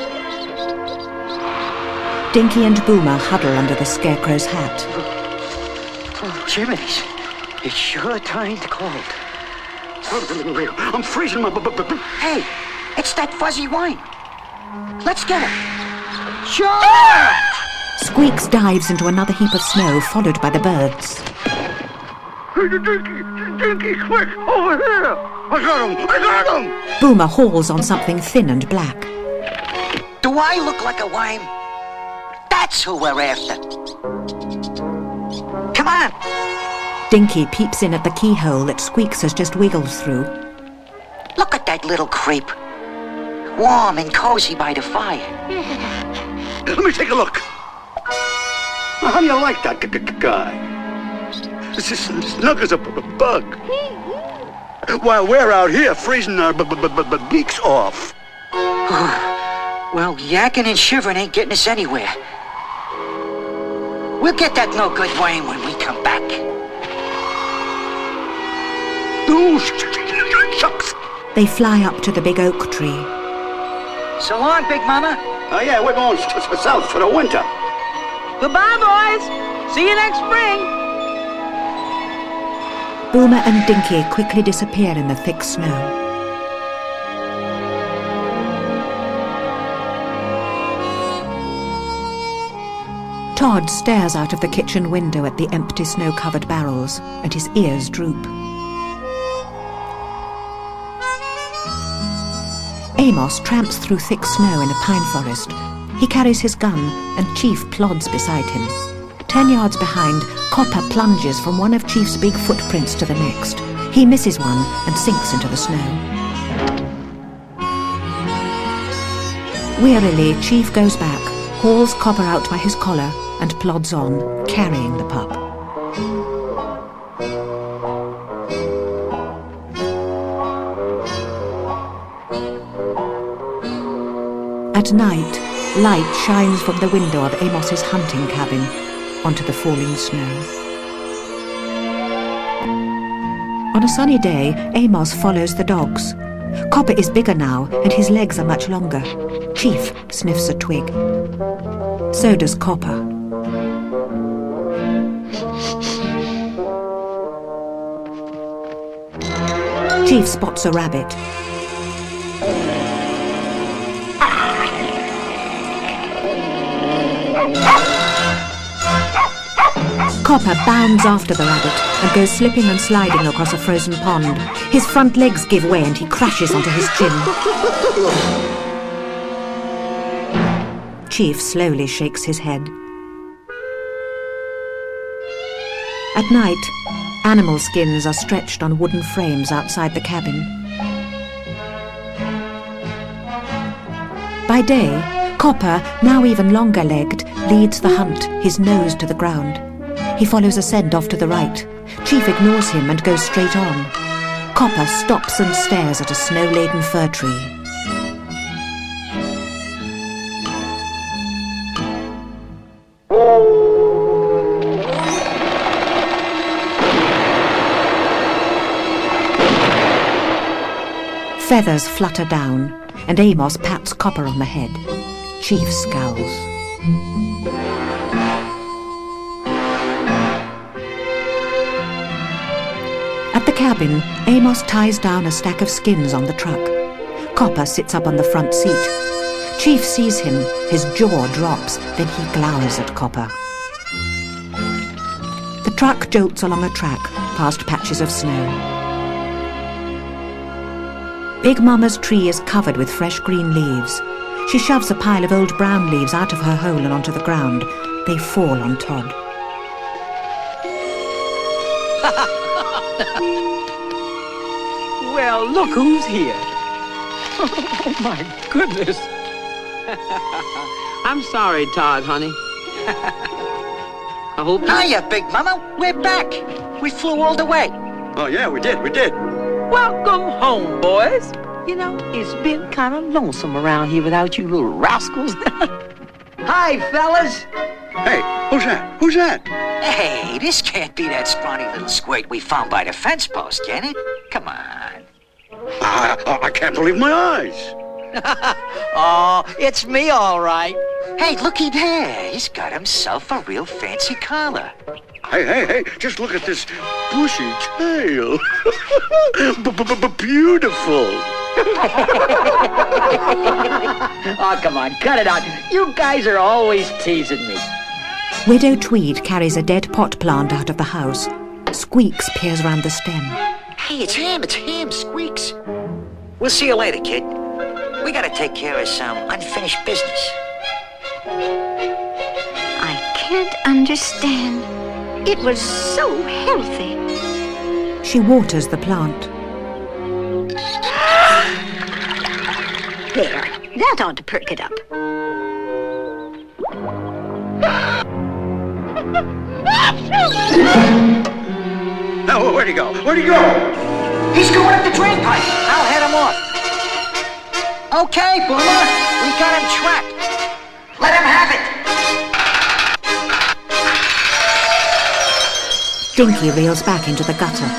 Speaker 1: Dinky and Boomer huddle under the scarecrow's hat.
Speaker 3: Oh, Jiminy's. It's sure turned cold.
Speaker 4: I'm freezing my...
Speaker 3: Hey, it's that fuzzy wine. Let's get it. Sure!
Speaker 1: Squeaks dives into another heap of snow, followed by the birds.
Speaker 4: Dinky, Dinky, quick, over here! I got him, I got him!
Speaker 1: Boomer hauls on something thin and black.
Speaker 3: Do I look like a worm? That's who we're after. Come on!
Speaker 1: Dinky peeps in at the keyhole that Squeaks has just wiggled through.
Speaker 3: Look at that little creep. Warm and cozy by the fire.
Speaker 4: Let me take a look. How do you like that g- g- guy? This is snug as a b- b- bug. While we're out here freezing our b- b- b- b- beaks off.
Speaker 3: Well, yakking and shivering ain't getting us anywhere. We'll get that no good worm when we come back.
Speaker 4: Ooh, sh- sh- shucks.
Speaker 1: They fly up to the big oak tree.
Speaker 3: So long, Big Mama.
Speaker 4: Oh, yeah, we're going s- s- south for the winter.
Speaker 2: Goodbye, boys. See you next spring.
Speaker 1: Boomer and Dinky quickly disappear in the thick snow. Todd stares out of the kitchen window at the empty snow-covered barrels, and his ears droop. Amos tramps through thick snow in a pine forest. He carries his gun, and Chief plods beside him. Ten yards behind, Copper plunges from one of Chief's big footprints to the next. He misses one and sinks into the snow. Wearily, Chief goes back, hauls Copper out by his collar, and plods on, carrying the pup. At night, light shines from the window of Amos's hunting cabin onto the falling snow. On a sunny day, Amos follows the dogs. Copper is bigger now, and his legs are much longer. Chief sniffs a twig. So does Copper. Chief spots a rabbit. Copper bounds after the rabbit and goes slipping and sliding across a frozen pond. His front legs give way and he crashes onto his chin. Chief slowly shakes his head. At night, animal skins are stretched on wooden frames outside the cabin. By day, Copper, now even longer-legged, leads the hunt, his nose to the ground. He follows a scent off to the right. Chief ignores him and goes straight on. Copper stops and stares at a snow-laden fir tree. Feathers flutter down, and Amos pats Copper on the head. Chief scowls. At the cabin, Amos ties down a stack of skins on the truck. Copper sits up on the front seat. Chief sees him, his jaw drops, then he glowers at Copper. The truck jolts along a track, past patches of snow. Big Mama's tree is covered with fresh green leaves. She shoves a pile of old brown leaves out of her hole and onto the ground. They fall on Todd.
Speaker 2: Well, look who's here. Oh, my goodness. I'm sorry, Todd, honey. I hope...
Speaker 3: Hiya, Big Mama. We're back. We flew all the way.
Speaker 4: Oh, yeah, we did, we did.
Speaker 2: Welcome home, boys. You know, it's been kind of lonesome around here without you little rascals.
Speaker 3: Hi, fellas.
Speaker 4: Hey, who's that? Who's that?
Speaker 3: Hey, this can't be that scrawny little squirt we found by the fence post, can it? Come on.
Speaker 4: I, I, I can't believe my eyes.
Speaker 3: Oh, it's me, all right. Hey, looky there. He's got himself a real fancy collar.
Speaker 4: Hey, hey, hey, just look at this bushy tail. Beautiful.
Speaker 2: Oh, come on, cut it out. You guys are always teasing me.
Speaker 1: Widow Tweed carries a dead pot plant out of the house. Squeaks peers round the stem.
Speaker 3: Hey, it's him, it's him, Squeaks. We'll see you later, kid. We gotta take care of some unfinished business.
Speaker 5: I can't understand. It was so healthy.
Speaker 1: She waters the plant.
Speaker 5: There, that ought to perk it up.
Speaker 4: Now, where'd he go? Where'd he go?
Speaker 3: He's going up the drain pipe. I'll head him off. Okay, Boomer. We got him trapped. Let him have it.
Speaker 1: Dinky reels back into the gutter.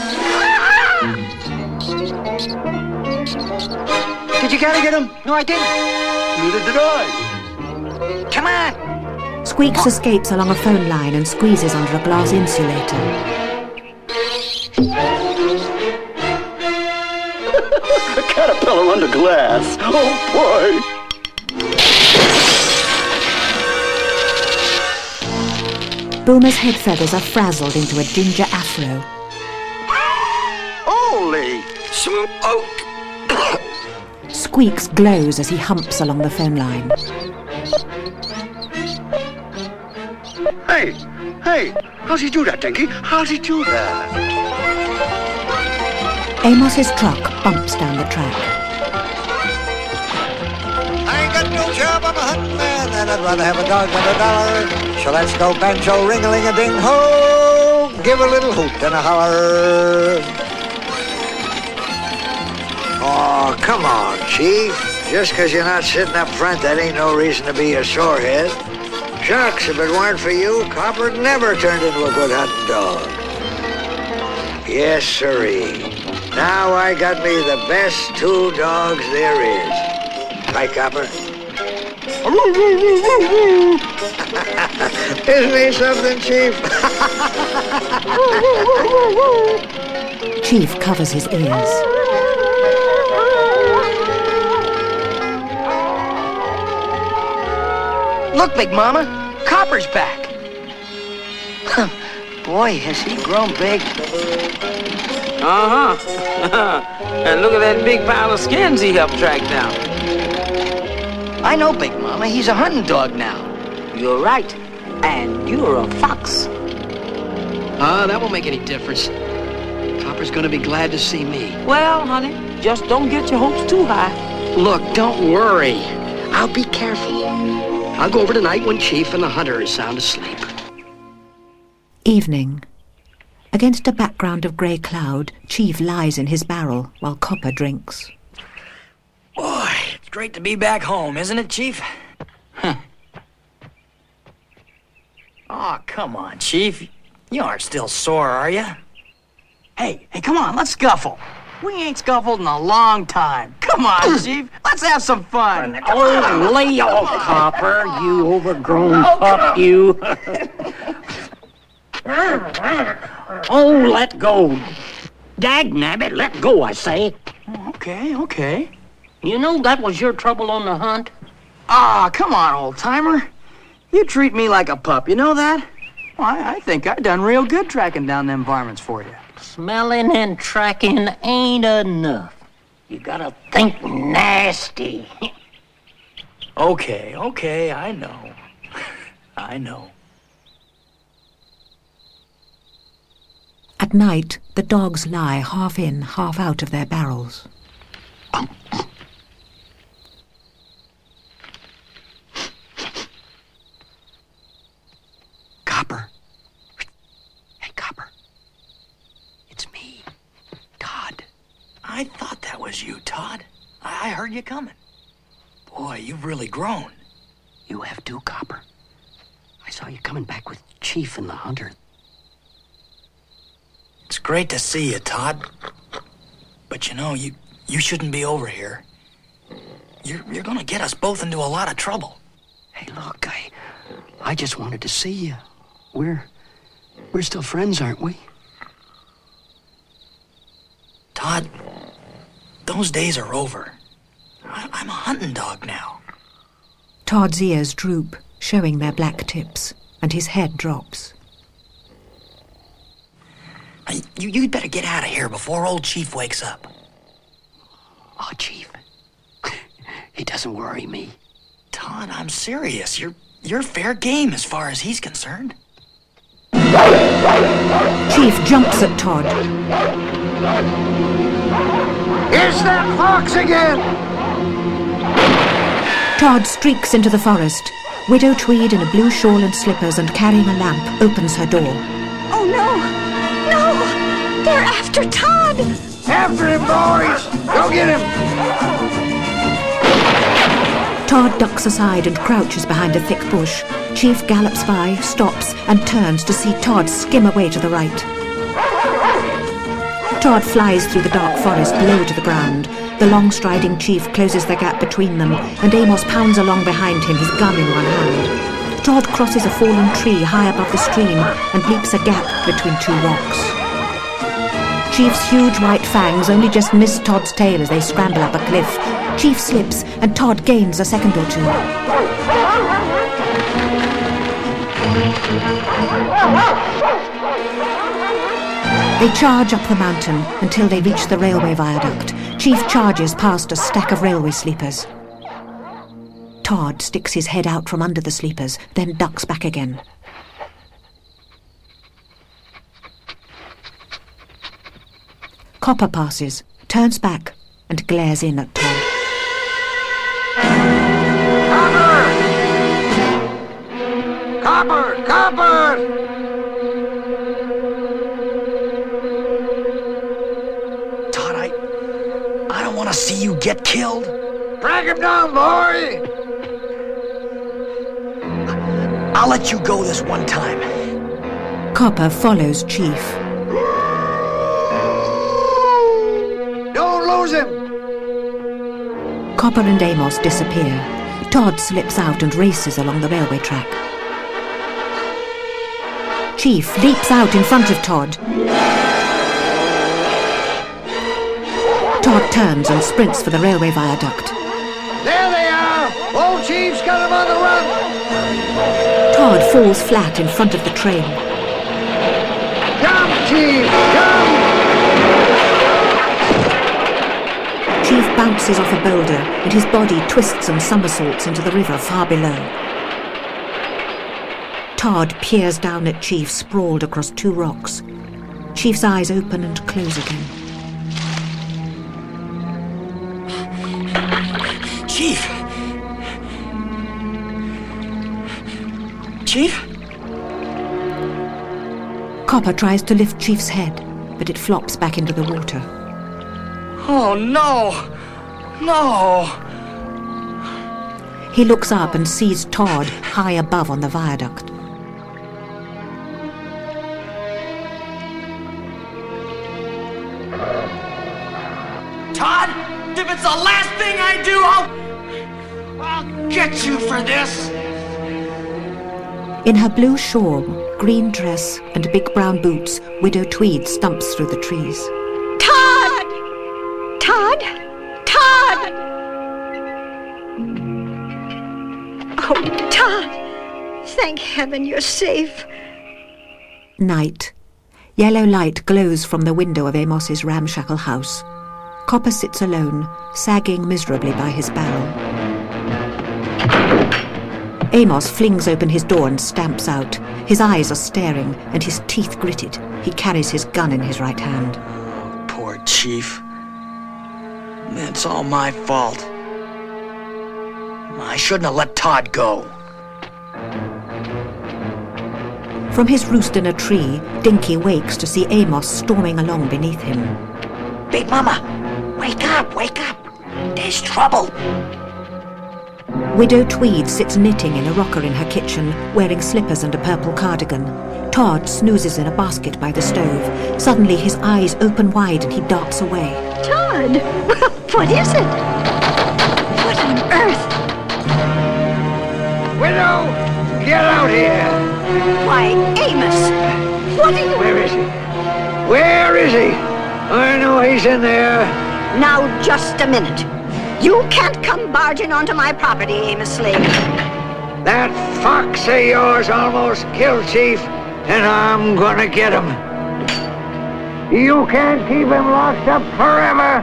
Speaker 3: Did you gotta get him? No, I didn't.
Speaker 4: Neither did I.
Speaker 3: Come on.
Speaker 1: Squeaks escapes along a phone line and squeezes under a glass insulator.
Speaker 4: A caterpillar under glass. Oh, boy.
Speaker 1: Boomer's head feathers are frazzled into a ginger afro.
Speaker 6: Holy smoke!
Speaker 1: Squeaks glows as he humps along the phone line.
Speaker 4: Hey, hey, how's he do that, Dinky? How's he do that?
Speaker 1: Amos's truck bumps down the track.
Speaker 6: I ain't got no job, I'm a hunting man, and I'd rather have a dog than a dollar. So let's go banjo ring-a-ling-a-ding-ho, give a little hoot and a holler. Oh, come on, Chief. Just 'cause you're not sitting up front, that ain't no reason to be a sorehead. Shucks, if it weren't for you, Copper'd never turned into a good hunting dog. Yes, sirree. Now I got me the best two dogs there is. Right, Copper? Isn't he something, Chief?
Speaker 1: Chief covers his ears.
Speaker 2: Look, Big Mama, Copper's back. Boy, has he grown big. Uh-huh. And look at that big pile of skins he helped track down. I know, Big Mama, he's a hunting dog now. You're right. And you're a fox.
Speaker 3: Ah, uh, that won't make any difference. Copper's gonna be glad to see me.
Speaker 2: Well, honey, just don't get your hopes too high.
Speaker 3: Look, don't worry. I'll be careful. I'll go over tonight when Chief and the hunter is sound asleep.
Speaker 1: Evening. Against a background of grey cloud, Chief lies in his barrel while Copper drinks.
Speaker 10: Boy, it's great to be back home, isn't it, Chief? Huh. Oh, come on, Chief. You aren't still sore, are you? Hey, hey, come on, let's scuffle. We ain't scuffled in a long time. Come on, Chief. Let's have some fun.
Speaker 2: Oh, lay off, Copper, you overgrown pup, you. Oh, let go. Dagnabbit, let go, I say.
Speaker 10: Okay, okay.
Speaker 2: You know that was your trouble on the hunt?
Speaker 10: Ah, oh, come on, old-timer. You treat me like a pup, you know that? Well, I, I think I done real good tracking down them varmints for you.
Speaker 2: Smelling and tracking ain't enough. You gotta think nasty.
Speaker 10: Okay, okay, I know. I know.
Speaker 1: At night, the dogs lie half in, half out of their barrels.
Speaker 3: Copper. Hey, Copper. It's me, Todd.
Speaker 10: I thought that was you, Todd. I heard you coming. Boy, you've really grown.
Speaker 3: You have too, Copper. I saw you coming back with Chief and the hunter.
Speaker 10: It's great to see you, Todd. But you know, you you shouldn't be over here. You're you're gonna get us both into a lot of trouble.
Speaker 3: Hey, look, I I just wanted to see you. We're we're still friends, aren't we?
Speaker 10: Todd, those days are over. I, I'm a hunting dog now.
Speaker 1: Todd's ears droop, showing their black tips, and his head drops.
Speaker 10: You, you'd better get out of here before old Chief wakes up.
Speaker 3: Oh, Chief. He doesn't worry me.
Speaker 10: Todd, I'm serious. You're, you're fair game as far as he's concerned.
Speaker 1: Chief jumps at Todd.
Speaker 6: It's that fox again!
Speaker 1: Todd streaks into the forest. Widow Tweed in a blue shawl and slippers and carrying a lamp opens her door.
Speaker 5: Oh, no! No! They're after Todd!
Speaker 6: After him, boys! Go get him!
Speaker 1: Todd ducks aside and crouches behind a thick bush. Chief gallops by, stops, and turns to see Todd skim away to the right. Todd flies through the dark forest low to the ground. The long-striding Chief closes the gap between them, and Amos pounds along behind him, his gun in one hand. Todd crosses a fallen tree high above the stream and leaps a gap between two rocks. Chief's huge white fangs only just miss Todd's tail as they scramble up a cliff. Chief slips and Todd gains a second or two. They charge up the mountain until they reach the railway viaduct. Chief charges past a stack of railway sleepers. Todd sticks his head out from under the sleepers, then ducks back again. Copper passes, turns back, and glares in at Todd.
Speaker 6: Copper! Copper! Copper!
Speaker 10: Todd, I... I don't want to see you get killed.
Speaker 6: Drag him down, boy!
Speaker 10: I'll let you go this one time.
Speaker 1: Copper follows Chief.
Speaker 6: Don't lose him!
Speaker 1: Copper and Amos disappear. Todd slips out and races along the railway track. Chief leaps out in front of Todd. Todd turns and sprints for the railway viaduct.
Speaker 6: There they are! Old Chief's got him on the run!
Speaker 1: Todd falls flat in front of the train.
Speaker 6: Jump, Chief! Jump!
Speaker 1: Chief bounces off a boulder and his body twists and somersaults into the river far below. Todd peers down at Chief sprawled across two rocks. Chief's eyes open and close again.
Speaker 10: Chief! Chief?
Speaker 1: Copper tries to lift Chief's head, but it flops back into the water.
Speaker 10: Oh, no! No!
Speaker 1: He looks up and sees Todd high above on the viaduct.
Speaker 10: Todd, if it's the last thing I do, I'll... I'll get you for this!
Speaker 1: In her blue shawl, green dress, and big brown boots, Widow Tweed stumps through the trees.
Speaker 5: Todd! Todd! Todd! Oh, Todd! Thank heaven you're safe.
Speaker 1: Night. Yellow light glows from the window of Amos's ramshackle house. Copper sits alone, sagging miserably by his barrel. Amos flings open his door and stamps out. His eyes are staring and his teeth gritted. He carries his gun in his right hand.
Speaker 10: Oh, poor Chief. That's all my fault. I shouldn't have let Todd go.
Speaker 1: From his roost in a tree, Dinky wakes to see Amos storming along beneath him.
Speaker 6: Big Mama, wake up, wake up. There's trouble.
Speaker 1: Widow Tweed sits knitting in a rocker in her kitchen, wearing slippers and a purple cardigan. Todd snoozes in a basket by the stove. Suddenly his eyes open wide and he darts away.
Speaker 5: Todd! Well, what is it? What on earth?
Speaker 6: Widow, get out here!
Speaker 5: Why, Amos! What are you...
Speaker 6: Where is he? Where is he? I know he's in there.
Speaker 5: Now, just a minute. You can't come barging onto my property, Amos Slade.
Speaker 6: That fox of yours almost killed Chief, and I'm gonna get him. You can't keep him locked up forever.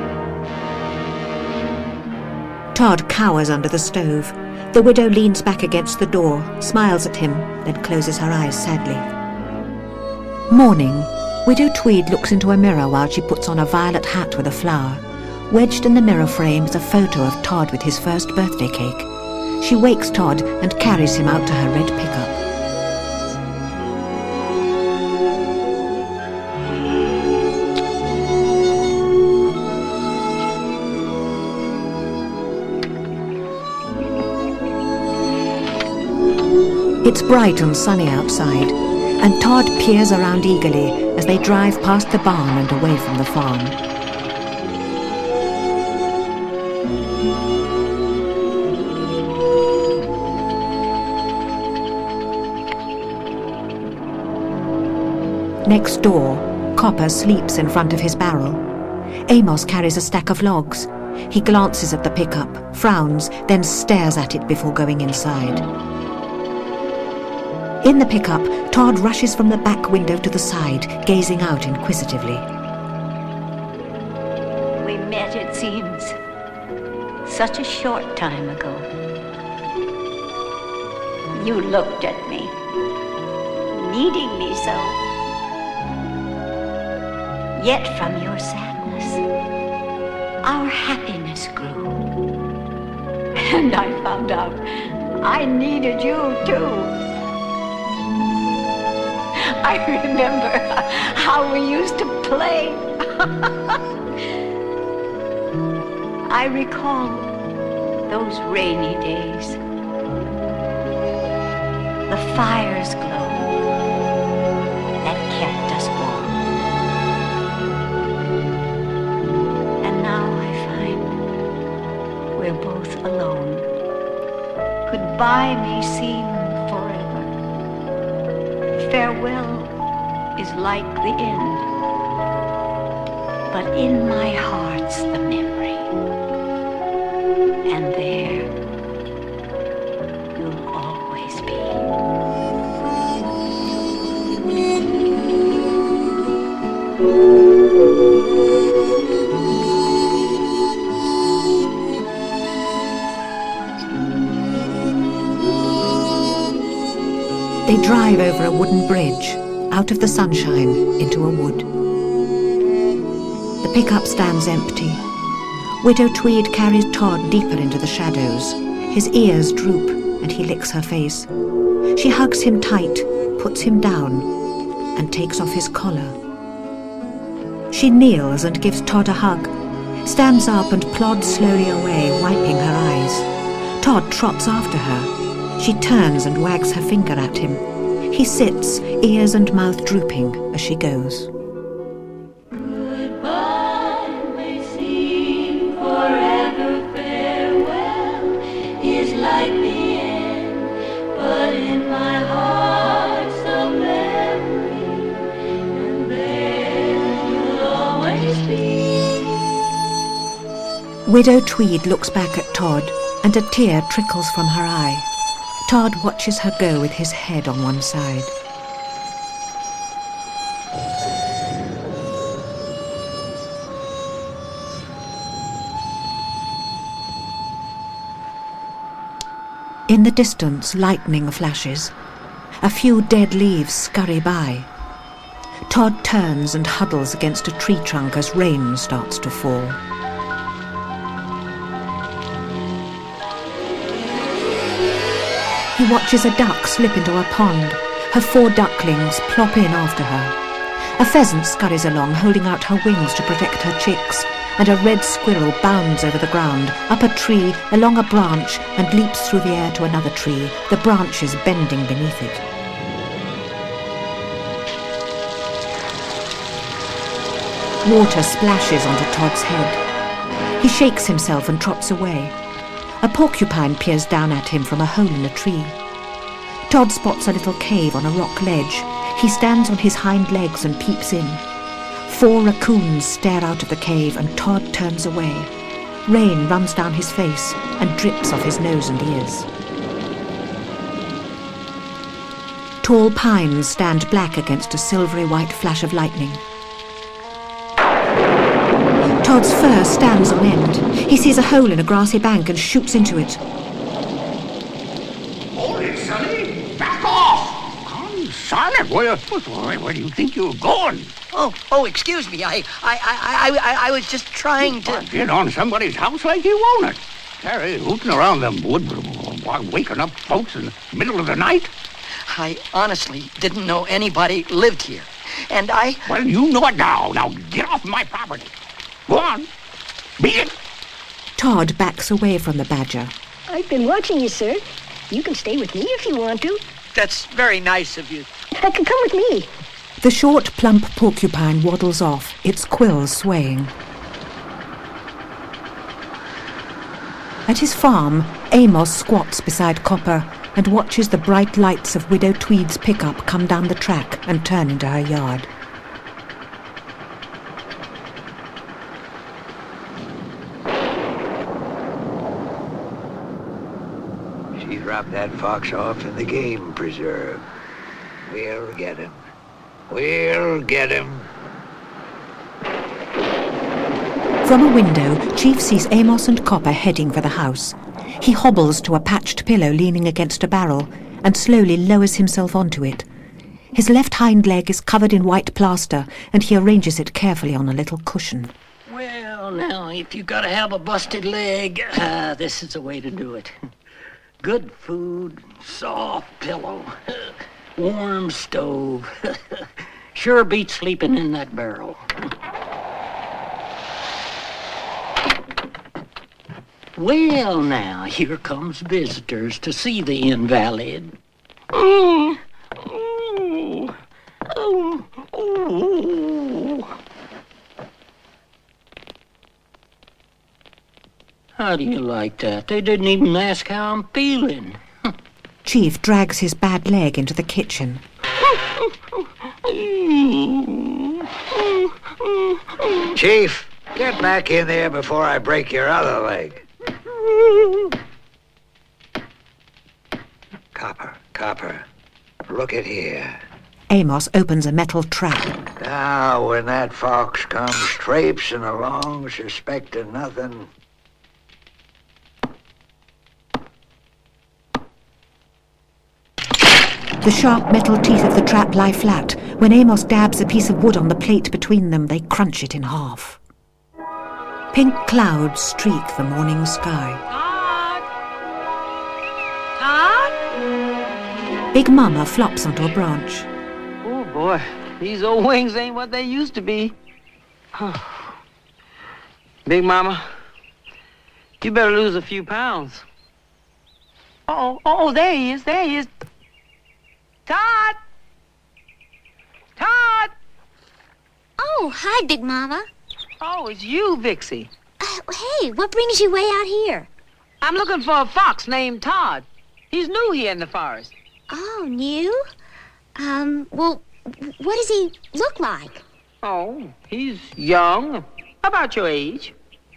Speaker 1: Todd cowers under the stove. The widow leans back against the door, smiles at him, then closes her eyes sadly. Morning. Widow Tweed looks into a mirror while she puts on a violet hat with a flower. Wedged in the mirror frame is a photo of Todd with his first birthday cake. She wakes Todd and carries him out to her red pickup. It's bright and sunny outside, and Todd peers around eagerly as they drive past the barn and away from the farm. Next door, Copper sleeps in front of his barrel. Amos carries a stack of logs. He glances at the pickup, frowns, then stares at it before going inside. In the pickup, Todd rushes from the back window to the side, gazing out inquisitively.
Speaker 5: We met, it seems, such a short time ago. You looked at me, needing me so. Yet from your sadness, our happiness grew. And I found out I needed you too. I remember how we used to play. I recall those rainy days. The fire's glow that kept us warm. And now I find we're both alone. Goodbye may seem forever. Farewell is like the end, but in my heart's the memory, and there you'll always be.
Speaker 1: They drive over a wooden bridge, out of the sunshine, into a wood. The pickup stands empty. Widow Tweed carries Todd deeper into the shadows. His ears droop, and he licks her face. She hugs him tight, puts him down, and takes off his collar. She kneels and gives Todd a hug, stands up and plods slowly away, wiping her eyes. Todd trots after her. She turns and wags her finger at him. He sits, ears and mouth drooping, as she goes.
Speaker 11: Goodbye may seem forever, farewell is like the end, but in my heart's a memory, and there you'll always be.
Speaker 1: Widow Tweed looks back at Todd, and a tear trickles from her eye. Todd watches her go with his head on one side. In the distance, lightning flashes. A few dead leaves scurry by. Todd turns and huddles against a tree trunk as rain starts to fall. He watches a duck slip into a pond. Her four ducklings plop in after her. A pheasant scurries along, holding out her wings to protect her chicks, and a red squirrel bounds over the ground, up a tree, along a branch, and leaps through the air to another tree, the branches bending beneath it. Water splashes onto Todd's head. He shakes himself and trots away. A porcupine peers down at him from a hole in a tree. Todd spots a little cave on a rock ledge. He stands on his hind legs and peeps in. Four raccoons stare out of the cave and Todd turns away. Rain runs down his face and drips off his nose and ears. Tall pines stand black against a silvery white flash of lightning. Todd's fur stands on end. He sees a hole in a grassy bank and shoots into it.
Speaker 6: Hold it, Sonny! Back off! Confound where, where, where do you think you're going?
Speaker 10: Oh, oh, excuse me. I, I, I, I, I was just trying to...
Speaker 6: Get on somebody's house like you own it. Terry, hooting around them wood while waking up folks in the middle of the night.
Speaker 10: I honestly didn't know anybody lived here. And I...
Speaker 6: Well, you know it now. Now get off my property. Go on. Beat it.
Speaker 1: Todd backs away from the badger.
Speaker 12: I've been watching you, sir. You can stay with me if you want to.
Speaker 10: That's very nice of you.
Speaker 12: I can come with me.
Speaker 1: The short, plump porcupine waddles off, its quills swaying. At his farm, Amos squats beside Copper and watches the bright lights of Widow Tweed's pickup come down the track and turn into her yard.
Speaker 6: She dropped that fox off in the game preserve. We'll get him. We'll get him.
Speaker 1: From a window, Chief sees Amos and Copper heading for the house. He hobbles to a patched pillow leaning against a barrel and slowly lowers himself onto it. His left hind leg is covered in white plaster and he arranges it carefully on a little cushion.
Speaker 8: Well, now, if you gotta have a busted leg, uh, this is the way to do it. Good food, soft pillow, warm stove. Sure beats sleeping in that barrel. Well, now, here comes visitors to see the invalid. Mm. Mm. Oh. Oh. How do you like that? They didn't even ask how I'm feeling.
Speaker 1: Chief drags his bad leg into the kitchen.
Speaker 6: Chief, get back in there before I break your other leg. Copper, Copper, look at here.
Speaker 1: Amos opens a metal trap.
Speaker 6: Now, when that fox comes traipsing along, suspecting nothing...
Speaker 1: The sharp metal teeth of the trap lie flat. When Amos dabs a piece of wood on the plate between them, they crunch it in half. Pink clouds streak the morning sky.
Speaker 2: Todd?
Speaker 1: Big Mama flops onto a branch.
Speaker 2: Oh, boy. These old wings ain't what they used to be. Big Mama, you better lose a few pounds. Uh-oh. Oh, there he is. There he is. Todd! Todd!
Speaker 5: Oh, hi, Big Mama.
Speaker 2: Oh, it's you, Vixie.
Speaker 5: Uh, hey, what brings you way out here?
Speaker 2: I'm looking for a fox named Todd. He's new here in the forest.
Speaker 5: Oh, new? Um, well, what does he look like?
Speaker 2: Oh, he's young, about your age.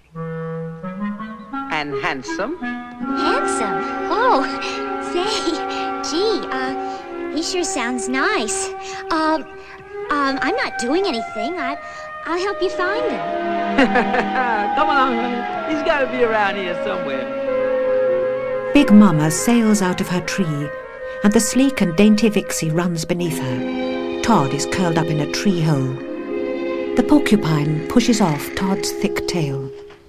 Speaker 2: And handsome.
Speaker 5: Handsome? Oh, say, gee, uh, he sure sounds nice. Um, um, I'm not doing anything. I, I'll help you find him.
Speaker 2: Come along, honey. He's got to be around here somewhere.
Speaker 1: Big Mama sails out of her tree, and the sleek and dainty Vixie runs beneath her. Todd is curled up in a tree hole. The porcupine pushes off Todd's thick tail.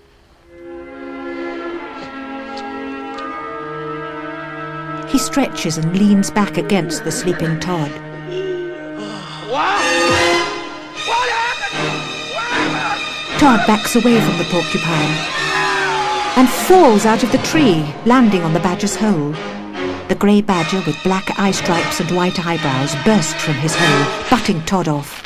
Speaker 1: He stretches and leans back against the sleeping Todd.
Speaker 6: What? What happened? What happened?
Speaker 1: Todd backs away from the porcupine and falls out of the tree, landing on the badger's hole. The grey badger with black eye stripes and white eyebrows burst from his hole, butting Todd off.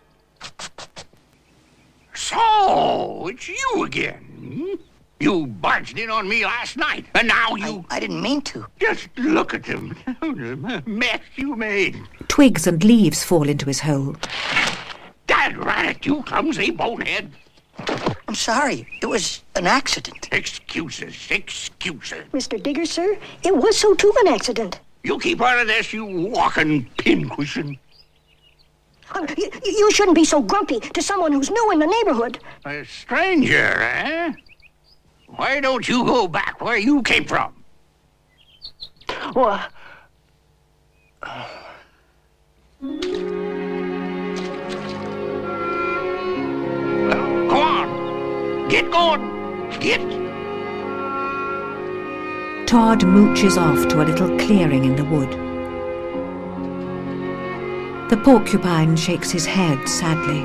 Speaker 13: So, it's you again. Hmm? You barged in on me last night, and now you...
Speaker 10: I, I didn't mean to.
Speaker 13: Just look at them. The mess you made.
Speaker 1: Twigs and leaves fall into his hole.
Speaker 13: Dad ran it, you clumsy bonehead.
Speaker 10: I'm sorry. It was an accident.
Speaker 13: Excuses, excuses.
Speaker 12: Mister Digger, sir, it was so too an accident.
Speaker 13: You keep out of this, you walking pincushion.
Speaker 12: Uh, you, you shouldn't be so grumpy to someone who's new in the neighborhood.
Speaker 13: A stranger, eh? Why don't you go back where you came from?
Speaker 2: Well,
Speaker 13: Well, go on. Get going. Get.
Speaker 1: Todd mooches off to a little clearing in the wood. The porcupine shakes his head sadly.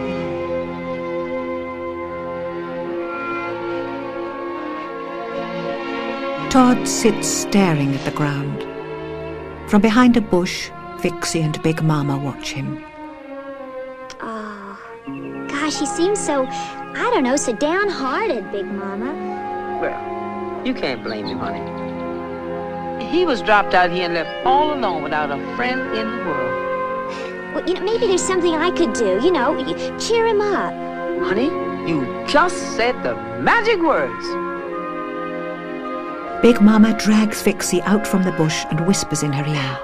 Speaker 1: Todd sits staring at the ground. From behind a bush, Vixie and Big Mama watch him.
Speaker 5: Oh, gosh, he seems so, I don't know, so downhearted, Big Mama.
Speaker 2: well, you can't blame him, honey. He was dropped out here and left all alone without a friend in the world.
Speaker 5: Well, you know, maybe there's something I could do, you know, cheer him up.
Speaker 2: Honey, you just said the magic words.
Speaker 1: Big Mama drags Vixie out from the bush and whispers in her ear.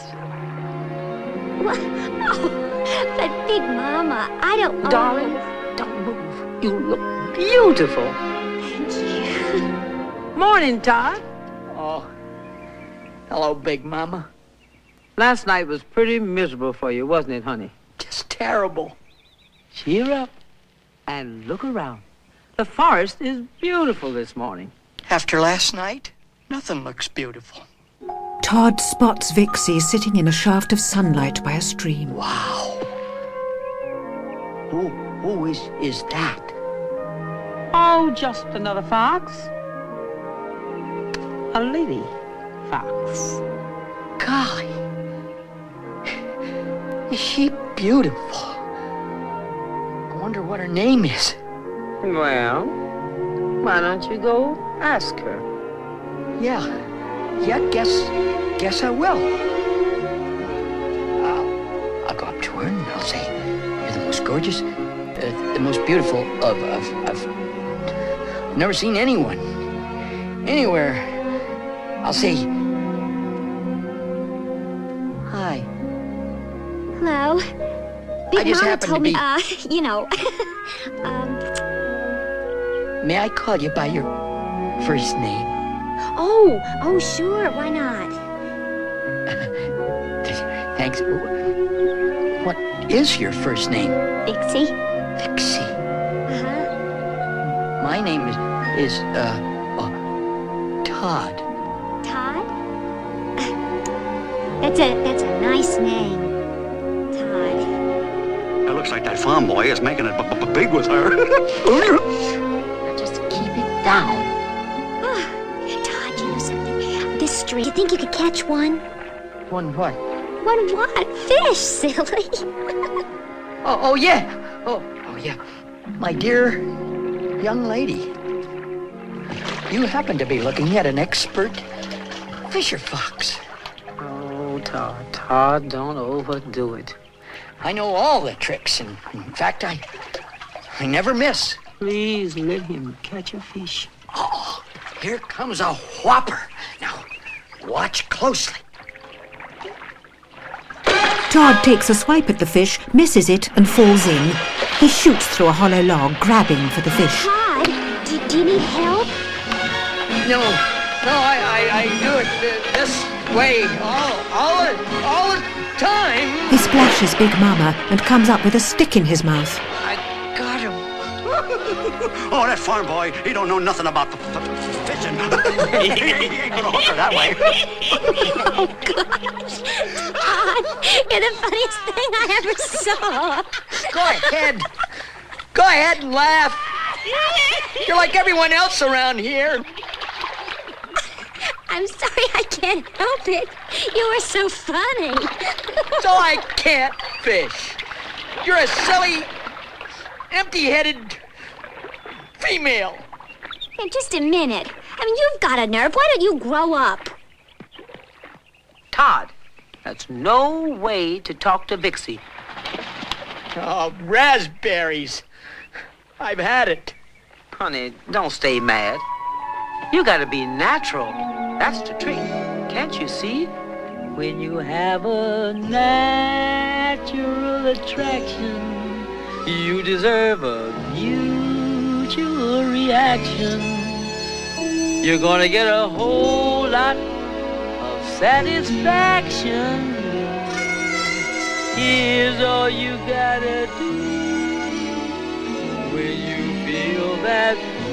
Speaker 5: What? Oh, but Big Mama, I don't...
Speaker 2: Darling,
Speaker 5: oh.
Speaker 2: don't move. You look beautiful.
Speaker 5: Thank you.
Speaker 2: Morning, Todd.
Speaker 10: Oh, hello, Big Mama.
Speaker 2: Last night was pretty miserable for you, wasn't it, honey?
Speaker 10: Just terrible.
Speaker 2: Cheer up and look around. The forest is beautiful this morning.
Speaker 10: After last night, nothing looks beautiful.
Speaker 1: Todd spots Vixie sitting in a shaft of sunlight by a stream.
Speaker 10: Wow. Who, who is, is that?
Speaker 2: Oh, just another fox. A lady fox.
Speaker 10: Golly. Is she beautiful? I wonder what her name is.
Speaker 2: Well, why don't you go ask her?
Speaker 10: Yeah. Yeah, guess, guess I will. I'll, I'll go up to her and I'll say, you're the most gorgeous, uh, the most beautiful of, of, of, I've never seen anyone, anywhere. I'll say, hi.
Speaker 5: Hello. Big
Speaker 10: I just
Speaker 5: Mama
Speaker 10: happened
Speaker 5: told
Speaker 10: to
Speaker 5: me,
Speaker 10: be-
Speaker 5: uh, you know, um,
Speaker 10: May I call you by your first name?
Speaker 5: oh, oh, sure, why not?
Speaker 10: Does,
Speaker 8: Thanks. What is your first name?
Speaker 5: Vixie.
Speaker 8: Vixie.
Speaker 5: Uh-huh.
Speaker 8: My name is, is uh, uh, Todd.
Speaker 5: Todd? That's a, that's a nice name. Todd.
Speaker 4: It looks like that farm boy is making it b- b- big with her.
Speaker 5: Just keep it down. Oh, Todd, you know something? This stream, you think you could catch one?
Speaker 8: One what?
Speaker 5: One what? Fish, silly.
Speaker 8: Oh, oh yeah. Oh, oh yeah. My dear young lady, you happen to be looking at an expert fisher fox.
Speaker 2: Oh, Todd, Todd, don't overdo it.
Speaker 8: I know all the tricks, and in fact, I, I never miss.
Speaker 2: Please let him catch a fish.
Speaker 8: Oh, here comes a whopper. Now, watch closely.
Speaker 1: Todd takes a swipe at the fish, misses it, and falls in. He shoots through a hollow log, grabbing for the fish.
Speaker 5: Todd, do, do you need help?
Speaker 8: No, no, I, I, I do it uh, this way all, all, the, all the time.
Speaker 1: He splashes Big Mama and comes up with a stick in his mouth.
Speaker 8: I got him.
Speaker 4: Oh, that farm boy, he don't know nothing about f- f- fishing. he, he ain't gonna hook her that way.
Speaker 5: Oh, gosh. Todd, you're the funniest thing I ever saw.
Speaker 8: Go ahead. Go ahead and laugh. You're like everyone else around here.
Speaker 5: I'm sorry, I can't help it. You were so funny.
Speaker 8: So I can't fish. You're a silly, empty-headed female.
Speaker 5: Hey, just a minute. I mean, you've got a nerve. Why don't you grow up?
Speaker 2: Todd, that's no way to talk to Vixie.
Speaker 8: Oh, raspberries. I've had it.
Speaker 2: Honey, don't stay mad. You gotta be natural. That's the trick. Can't you see?
Speaker 9: When you have a natural attraction, you deserve a mutual reaction. You're gonna get a whole lot of satisfaction. Here's all you gotta do when you feel that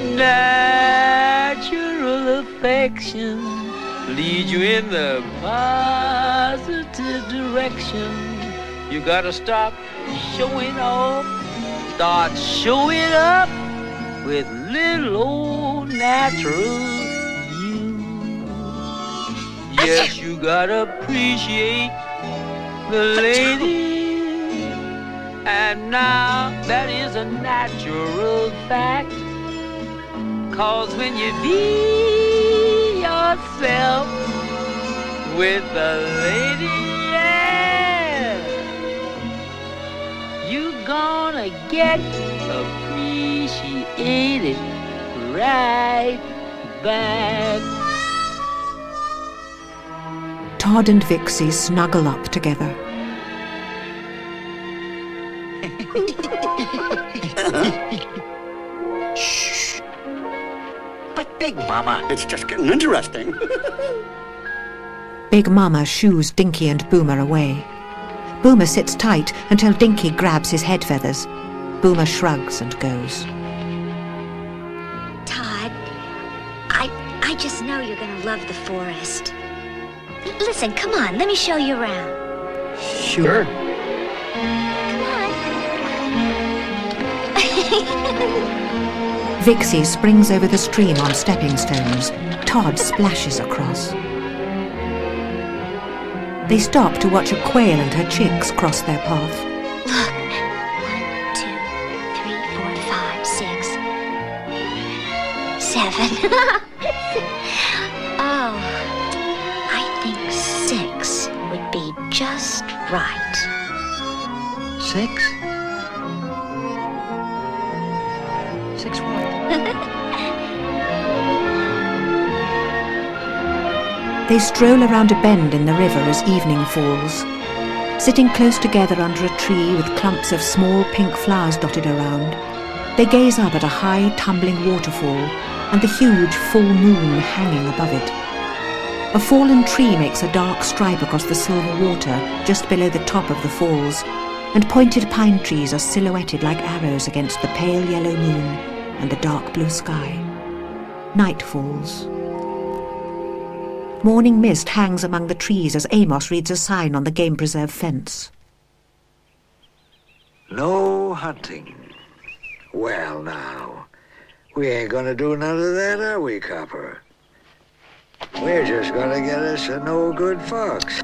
Speaker 9: natural affection lead you in the positive direction. You gotta stop showing off, start showing up with little old natural you. Yes, you gotta appreciate the lady, and now that is a natural fact. Cause when you be yourself with the lady, yeah, you gonna get appreciated right back.
Speaker 1: Todd and Vixie snuggle up together.
Speaker 4: Shh.
Speaker 8: But Big Mama,
Speaker 4: It's just getting interesting.
Speaker 1: Big Mama shoos Dinky and Boomer away. Boomer sits tight until Dinky grabs his head feathers. Boomer shrugs and goes.
Speaker 5: Todd, I I just know you're gonna love the forest. L- listen, come on, let me show you around.
Speaker 8: sure.
Speaker 5: Come on.
Speaker 1: Vixie springs over the stream on stepping stones. Todd splashes across. They stop to watch a quail and her chicks cross their path.
Speaker 5: Look. One, two, three, four, five, six, seven. Oh, I think six would be just right.
Speaker 8: Six? Six what?
Speaker 1: They stroll around a bend in the river as evening falls. Sitting close together under a tree with clumps of small pink flowers dotted around, they gaze up at a high tumbling waterfall and the huge full moon hanging above it. A fallen tree makes a dark stripe across the silver water just below the top of the falls, and pointed pine trees are silhouetted like arrows against the pale yellow moon and the dark blue sky. Night falls. Morning mist hangs among the trees as Amos reads a sign on the game preserve fence.
Speaker 6: No hunting. Well, now, we ain't gonna do none of that, are we, Copper? We're just gonna get us a no-good fox.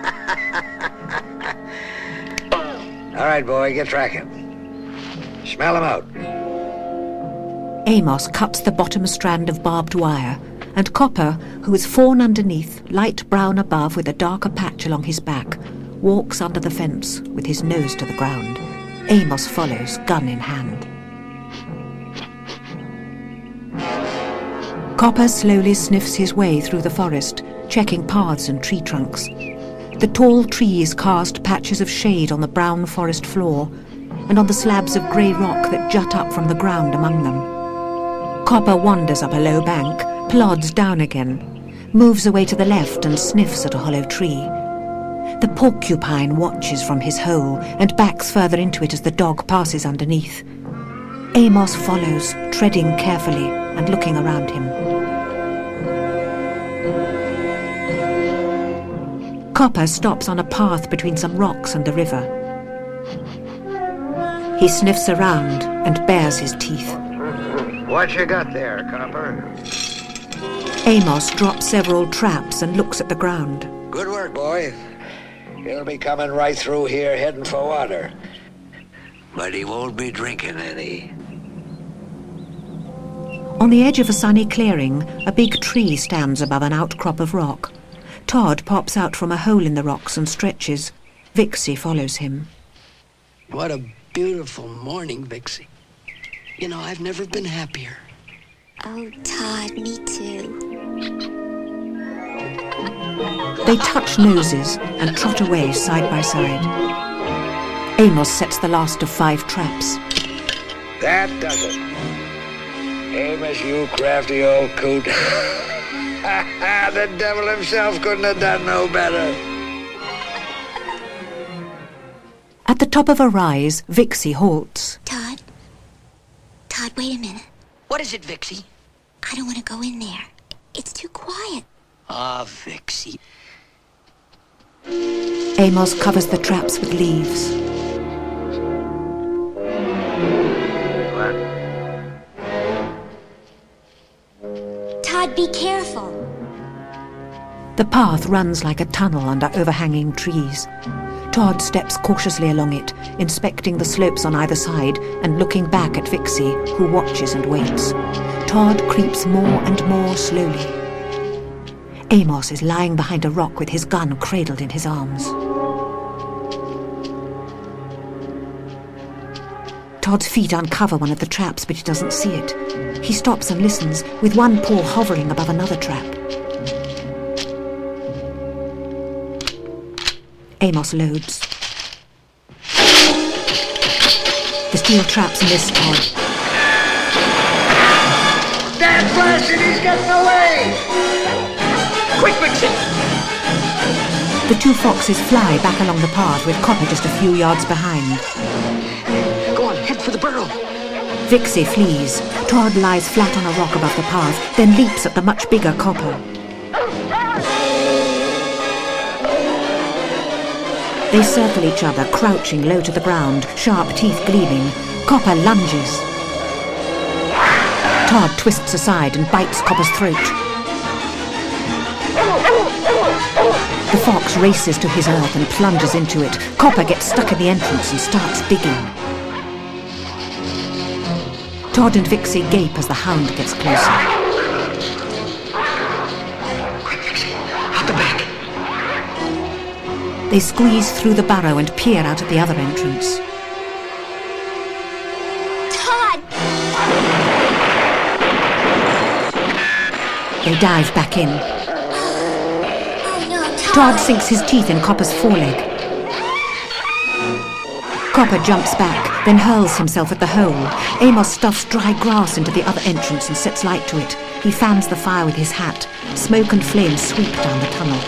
Speaker 6: All right, boy, get tracking. Smell him out.
Speaker 1: Amos cuts the bottom strand of barbed wire, and Copper, who is fawn underneath, light brown above with a darker patch along his back, walks under the fence with his nose to the ground. Amos follows, gun in hand. Copper slowly sniffs his way through the forest, checking paths and tree trunks. The tall trees cast patches of shade on the brown forest floor and on the slabs of grey rock that jut up from the ground among them. Copper wanders up a low bank, plods down again, moves away to the left and sniffs at a hollow tree. The porcupine watches from his hole and backs further into it as the dog passes underneath. Amos follows, treading carefully and looking around him. Copper stops on a path between some rocks and the river. He sniffs around and bares his teeth.
Speaker 6: What you got there, Copper?
Speaker 1: Amos drops several traps and looks at the ground.
Speaker 6: Good work, boy. He'll be coming right through here, heading for water. But he won't be drinking any.
Speaker 1: On the edge of a sunny clearing, a big tree stands above an outcrop of rock. Todd pops out from a hole in the rocks and stretches. Vixie follows him.
Speaker 14: What a beautiful morning, Vixie. You know, I've never been happier.
Speaker 5: Oh, Todd, me too.
Speaker 1: They touch noses and trot away side by side. Amos sets the last of five traps.
Speaker 6: That does it. Amos, you crafty old coot. The devil himself couldn't have done no better.
Speaker 1: At the top of a rise, Vixie halts.
Speaker 5: Todd? Todd, wait a minute.
Speaker 10: What is it, Vixie?
Speaker 5: I don't want to go in there. It's too quiet.
Speaker 10: Ah, Vixie.
Speaker 1: Amos covers the traps with leaves.
Speaker 5: Todd, be careful.
Speaker 1: The path runs like a tunnel under overhanging trees. Todd steps cautiously along it, inspecting the slopes on either side and looking back at Vixie, who watches and waits. Todd creeps more and more slowly. Amos is lying behind a rock with his gun cradled in his arms. Todd's feet uncover one of the traps, but he doesn't see it. He stops and listens, with one paw hovering above another trap. Amos loads. The steel traps miss Todd.
Speaker 6: Dad blasted, he's getting away!
Speaker 10: Quick, Vixie!
Speaker 1: The two foxes fly back along the path with Copper just a few yards behind.
Speaker 10: Go on, head for the burrow.
Speaker 1: Vixie flees. Todd lies flat on a rock above the path, then leaps at the much bigger Copper. They circle each other, crouching low to the ground, sharp teeth gleaming. Copper lunges. Todd twists aside and bites Copper's throat. The fox races to his earth and plunges into it. Copper gets stuck in the entrance and starts digging. Todd and Vixie gape as the hound gets closer.
Speaker 10: Quick, Vixie, out the back.
Speaker 1: They squeeze through the burrow and peer out at the other entrance.
Speaker 5: Todd!
Speaker 1: They dive back in.
Speaker 5: Oh, no, Todd!
Speaker 1: Todd sinks his teeth in Copper's foreleg. Copper jumps back, then hurls himself at the hole. Amos stuffs dry grass into the other entrance and sets light to it. He fans the fire with his hat. Smoke and flame sweep down the tunnel.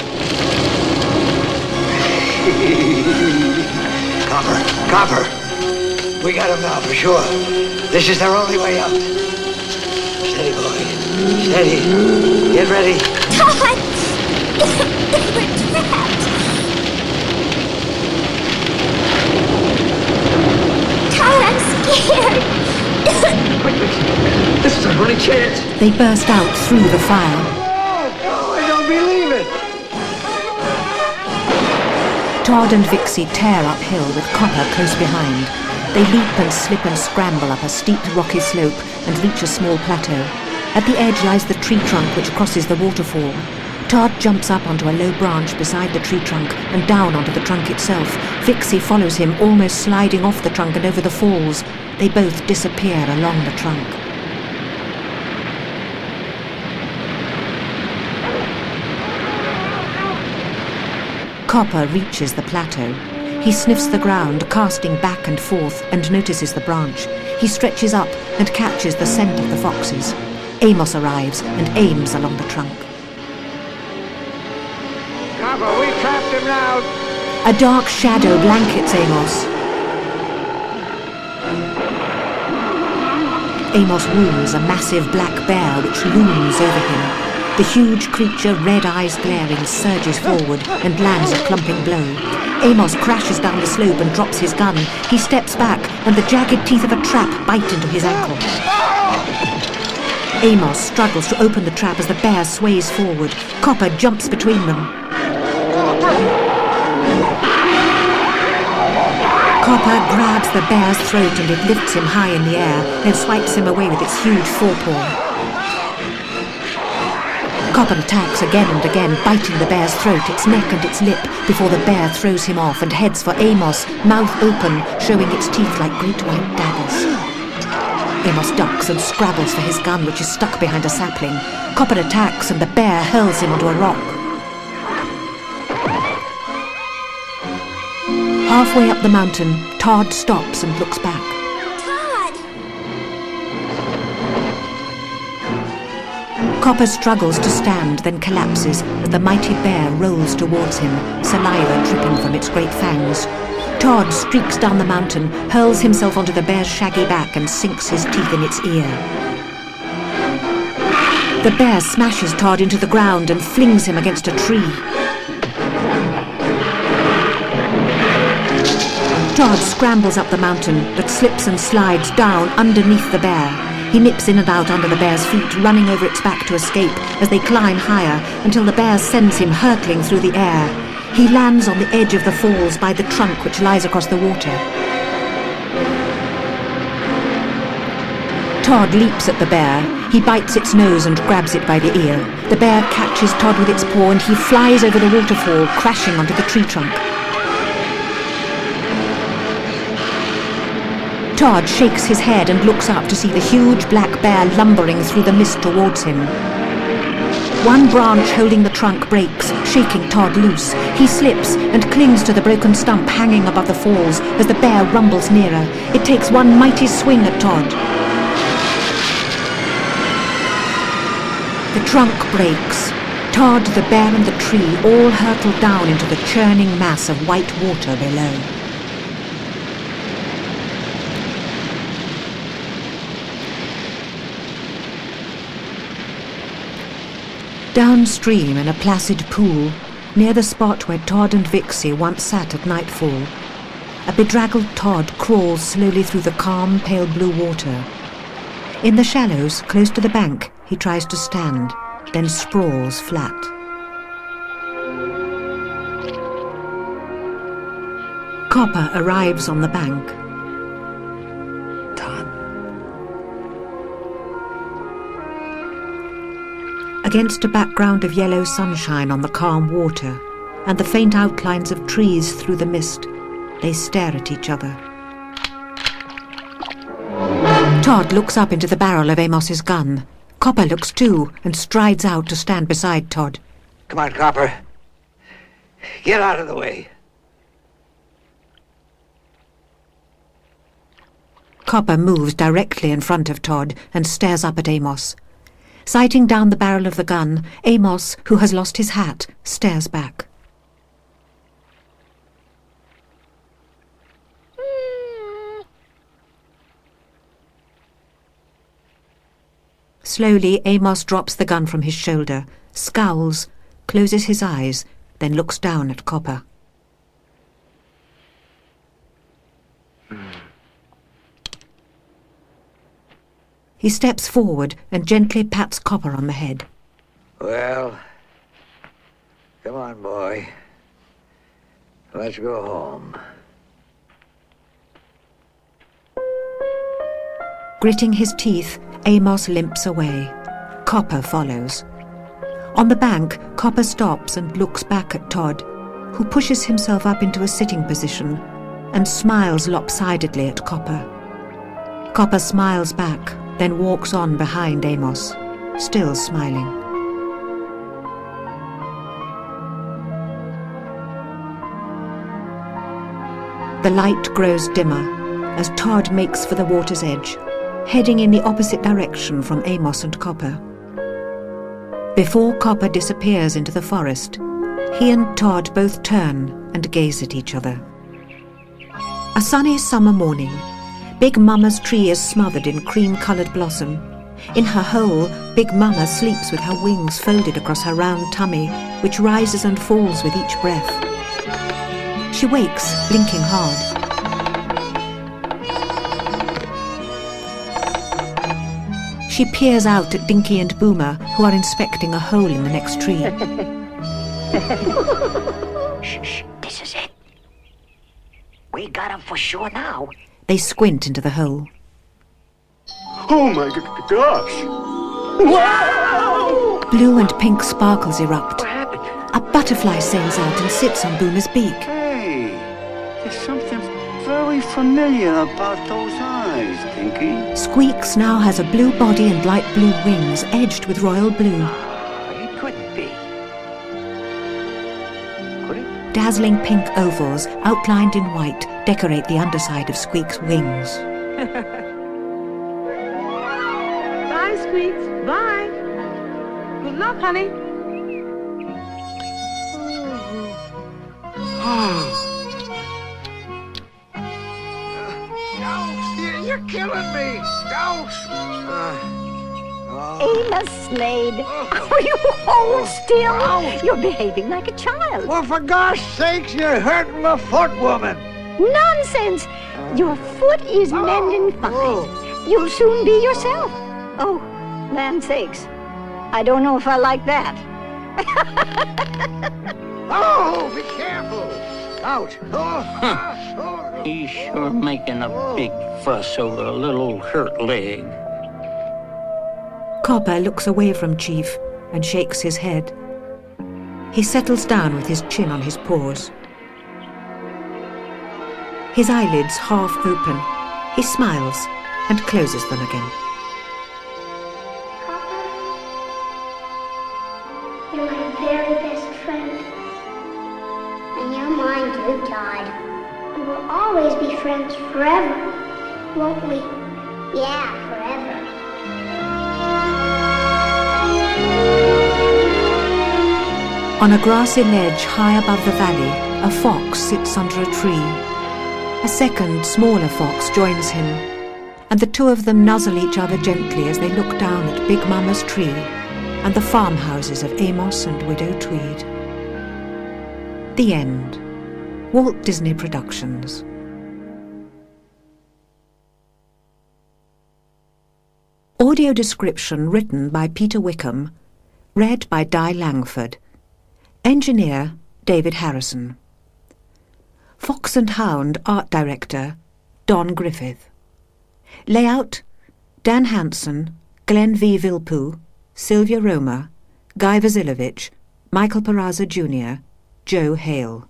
Speaker 6: Copper, Copper! We got him now, for sure. This is their only way out. Steady, boy. Steady. Get ready.
Speaker 7: Todd! We're trapped! Todd, I'm scared!
Speaker 3: Quick, Vixie. This is our only chance.
Speaker 1: They burst out through the fire.
Speaker 6: Oh, I don't believe it!
Speaker 1: Todd and Vixie tear uphill with Copper close behind. They leap and slip and scramble up a steep rocky slope and reach a small plateau. At the edge lies the tree trunk which crosses the waterfall. Todd jumps up onto a low branch beside the tree trunk and down onto the trunk itself. Vixie follows him, almost sliding off the trunk and over the falls. They both disappear along the trunk. Copper reaches the plateau. He sniffs the ground, casting back and forth, and notices the branch. He stretches up and catches the scent of the foxes. Amos arrives and aims along the trunk.
Speaker 6: Copper, we trapped him now.
Speaker 1: A dark shadow blankets Amos. Amos woos a massive black bear which looms over him. The huge creature, red eyes glaring, surges forward and lands a clumping blow. Amos crashes down the slope and drops his gun. He steps back and the jagged teeth of a trap bite into his ankle. Amos struggles to open the trap as the bear sways forward. Copper jumps between them. Copper grabs the bear's throat and it lifts him high in the air, then swipes him away with its huge forepaw. Copper attacks again and again, biting the bear's throat, its neck and its lip, before the bear throws him off and heads for Amos, mouth open, showing its teeth like great white daggers. Amos ducks and scrabbles for his gun, which is stuck behind a sapling. Copper attacks and the bear hurls him onto a rock. Halfway up the mountain, Todd stops and looks back.
Speaker 7: Todd!
Speaker 1: Copper struggles to stand, then collapses as the mighty bear rolls towards him, saliva dripping from its great fangs. Todd streaks down the mountain, hurls himself onto the bear's shaggy back and sinks his teeth in its ear. The bear smashes Todd into the ground and flings him against a tree. Todd scrambles up the mountain, but slips and slides down underneath the bear. He nips in and out under the bear's feet, running over its back to escape as they climb higher until the bear sends him hurtling through the air. He lands on the edge of the falls by the trunk which lies across the water. Todd leaps at the bear. He bites its nose and grabs it by the ear. The bear catches Todd with its paw and he flies over the waterfall, crashing onto the tree trunk. Todd shakes his head and looks up to see the huge black bear lumbering through the mist towards him. One branch holding the trunk breaks, shaking Todd loose. He slips and clings to the broken stump hanging above the falls as the bear rumbles nearer. It takes one mighty swing at Todd. The trunk breaks. Todd, the bear and the tree all hurtle down into the churning mass of white water below. Downstream in a placid pool, near the spot where Todd and Vixie once sat at nightfall, a bedraggled Todd crawls slowly through the calm, pale blue water. In the shallows, close to the bank, he tries to stand, then sprawls flat. Copper arrives on the bank. Against a background of yellow sunshine on the calm water and the faint outlines of trees through the mist, they stare at each other. Todd looks up into the barrel of Amos's gun. Copper looks too and strides out to stand beside Todd.
Speaker 6: Come on, Copper. Get out of the way.
Speaker 1: Copper moves directly in front of Todd and stares up at Amos. Sighting down the barrel of the gun, Amos, who has lost his hat, stares back. Slowly, Amos drops the gun from his shoulder, scowls, closes his eyes, then looks down at Copper. He steps forward and gently pats Copper on the head.
Speaker 6: Well, come on, boy. Let's go home.
Speaker 1: Gritting his teeth, Amos limps away. Copper follows. On the bank, Copper stops and looks back at Todd, who pushes himself up into a sitting position and smiles lopsidedly at Copper. Copper smiles back, then walks on behind Amos, still smiling. The light grows dimmer as Todd makes for the water's edge, heading in the opposite direction from Amos and Copper. Before Copper disappears into the forest, he and Todd both turn and gaze at each other. A sunny summer morning, Big Mama's tree is smothered in cream-coloured blossom. In her hole, Big Mama sleeps with her wings folded across her round tummy, which rises and falls with each breath. She wakes, blinking hard. She peers out at Dinky and Boomer, who are inspecting a hole in the next tree.
Speaker 3: Shh, shh, this is it. We got him for sure now.
Speaker 1: They squint into the hole.
Speaker 4: Oh my g- gosh!
Speaker 3: Wow!
Speaker 1: Blue and pink sparkles erupt. A butterfly sails out and sits on Boomer's beak.
Speaker 4: Hey, there's something very familiar about those eyes, Dinky.
Speaker 1: Squeaks now has a blue body and light blue wings edged with royal blue.
Speaker 3: It couldn't be. Could it?
Speaker 1: Dazzling pink ovals, outlined in white, decorate the underside of Squeak's wings.
Speaker 15: Bye, Squeaks. Bye. Good luck, honey.
Speaker 6: You're killing me! Don't! Uh,
Speaker 12: Amos Slade, are you hold still? You're behaving like a child.
Speaker 6: Well, for gosh sakes, you're hurting my foot, woman.
Speaker 12: Nonsense! Your foot is mending fine. You'll soon be yourself. Oh, land sakes. I don't know if I like that.
Speaker 6: Oh, be careful! Ouch! Oh, ah, oh.
Speaker 8: He's sure making a big fuss over a little hurt leg.
Speaker 1: Copper looks away from Chief and shakes his head. He settles down with his chin on his paws. His eyelids half open. He smiles and closes them again.
Speaker 7: You're my very best friend. And you're mine too, Todd. And we'll always be friends forever, won't we? Yeah, forever.
Speaker 1: On a grassy ledge high above the valley, a fox sits under a tree. A second, smaller fox joins him, and the two of them nuzzle each other gently as they look down at Big Mama's tree and the farmhouses of Amos and Widow Tweed. The end. Walt Disney Productions. Audio description written by Peter Wickham, read by Di Langford. Engineer, David Harrison. Fox and Hound Art Director, Don Griffith. Layout, Dan Hansen, Glenn V. Vilppu, Sylvia Roma, Guy Vasilovich, Michael Peraza Junior, Joe Hale.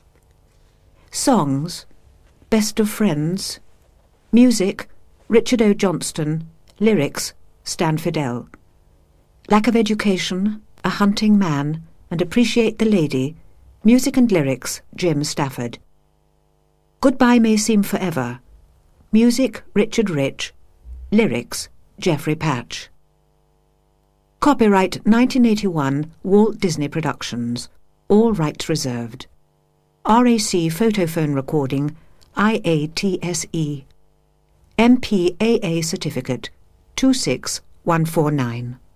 Speaker 1: Songs, Best of Friends. Music, Richard O. Johnston. Lyrics, Stan Fidel. Lack of Education, A Hunting Man, and Appreciate the Lady. Music and lyrics, Jim Stafford. Goodbye May Seem Forever. Music, Richard Rich. Lyrics, Jeffrey Patch. Copyright nineteen eighty-one Walt Disney Productions. All rights reserved. R A C Photophone Recording, I A T S E. M P A A Certificate two six one four nine.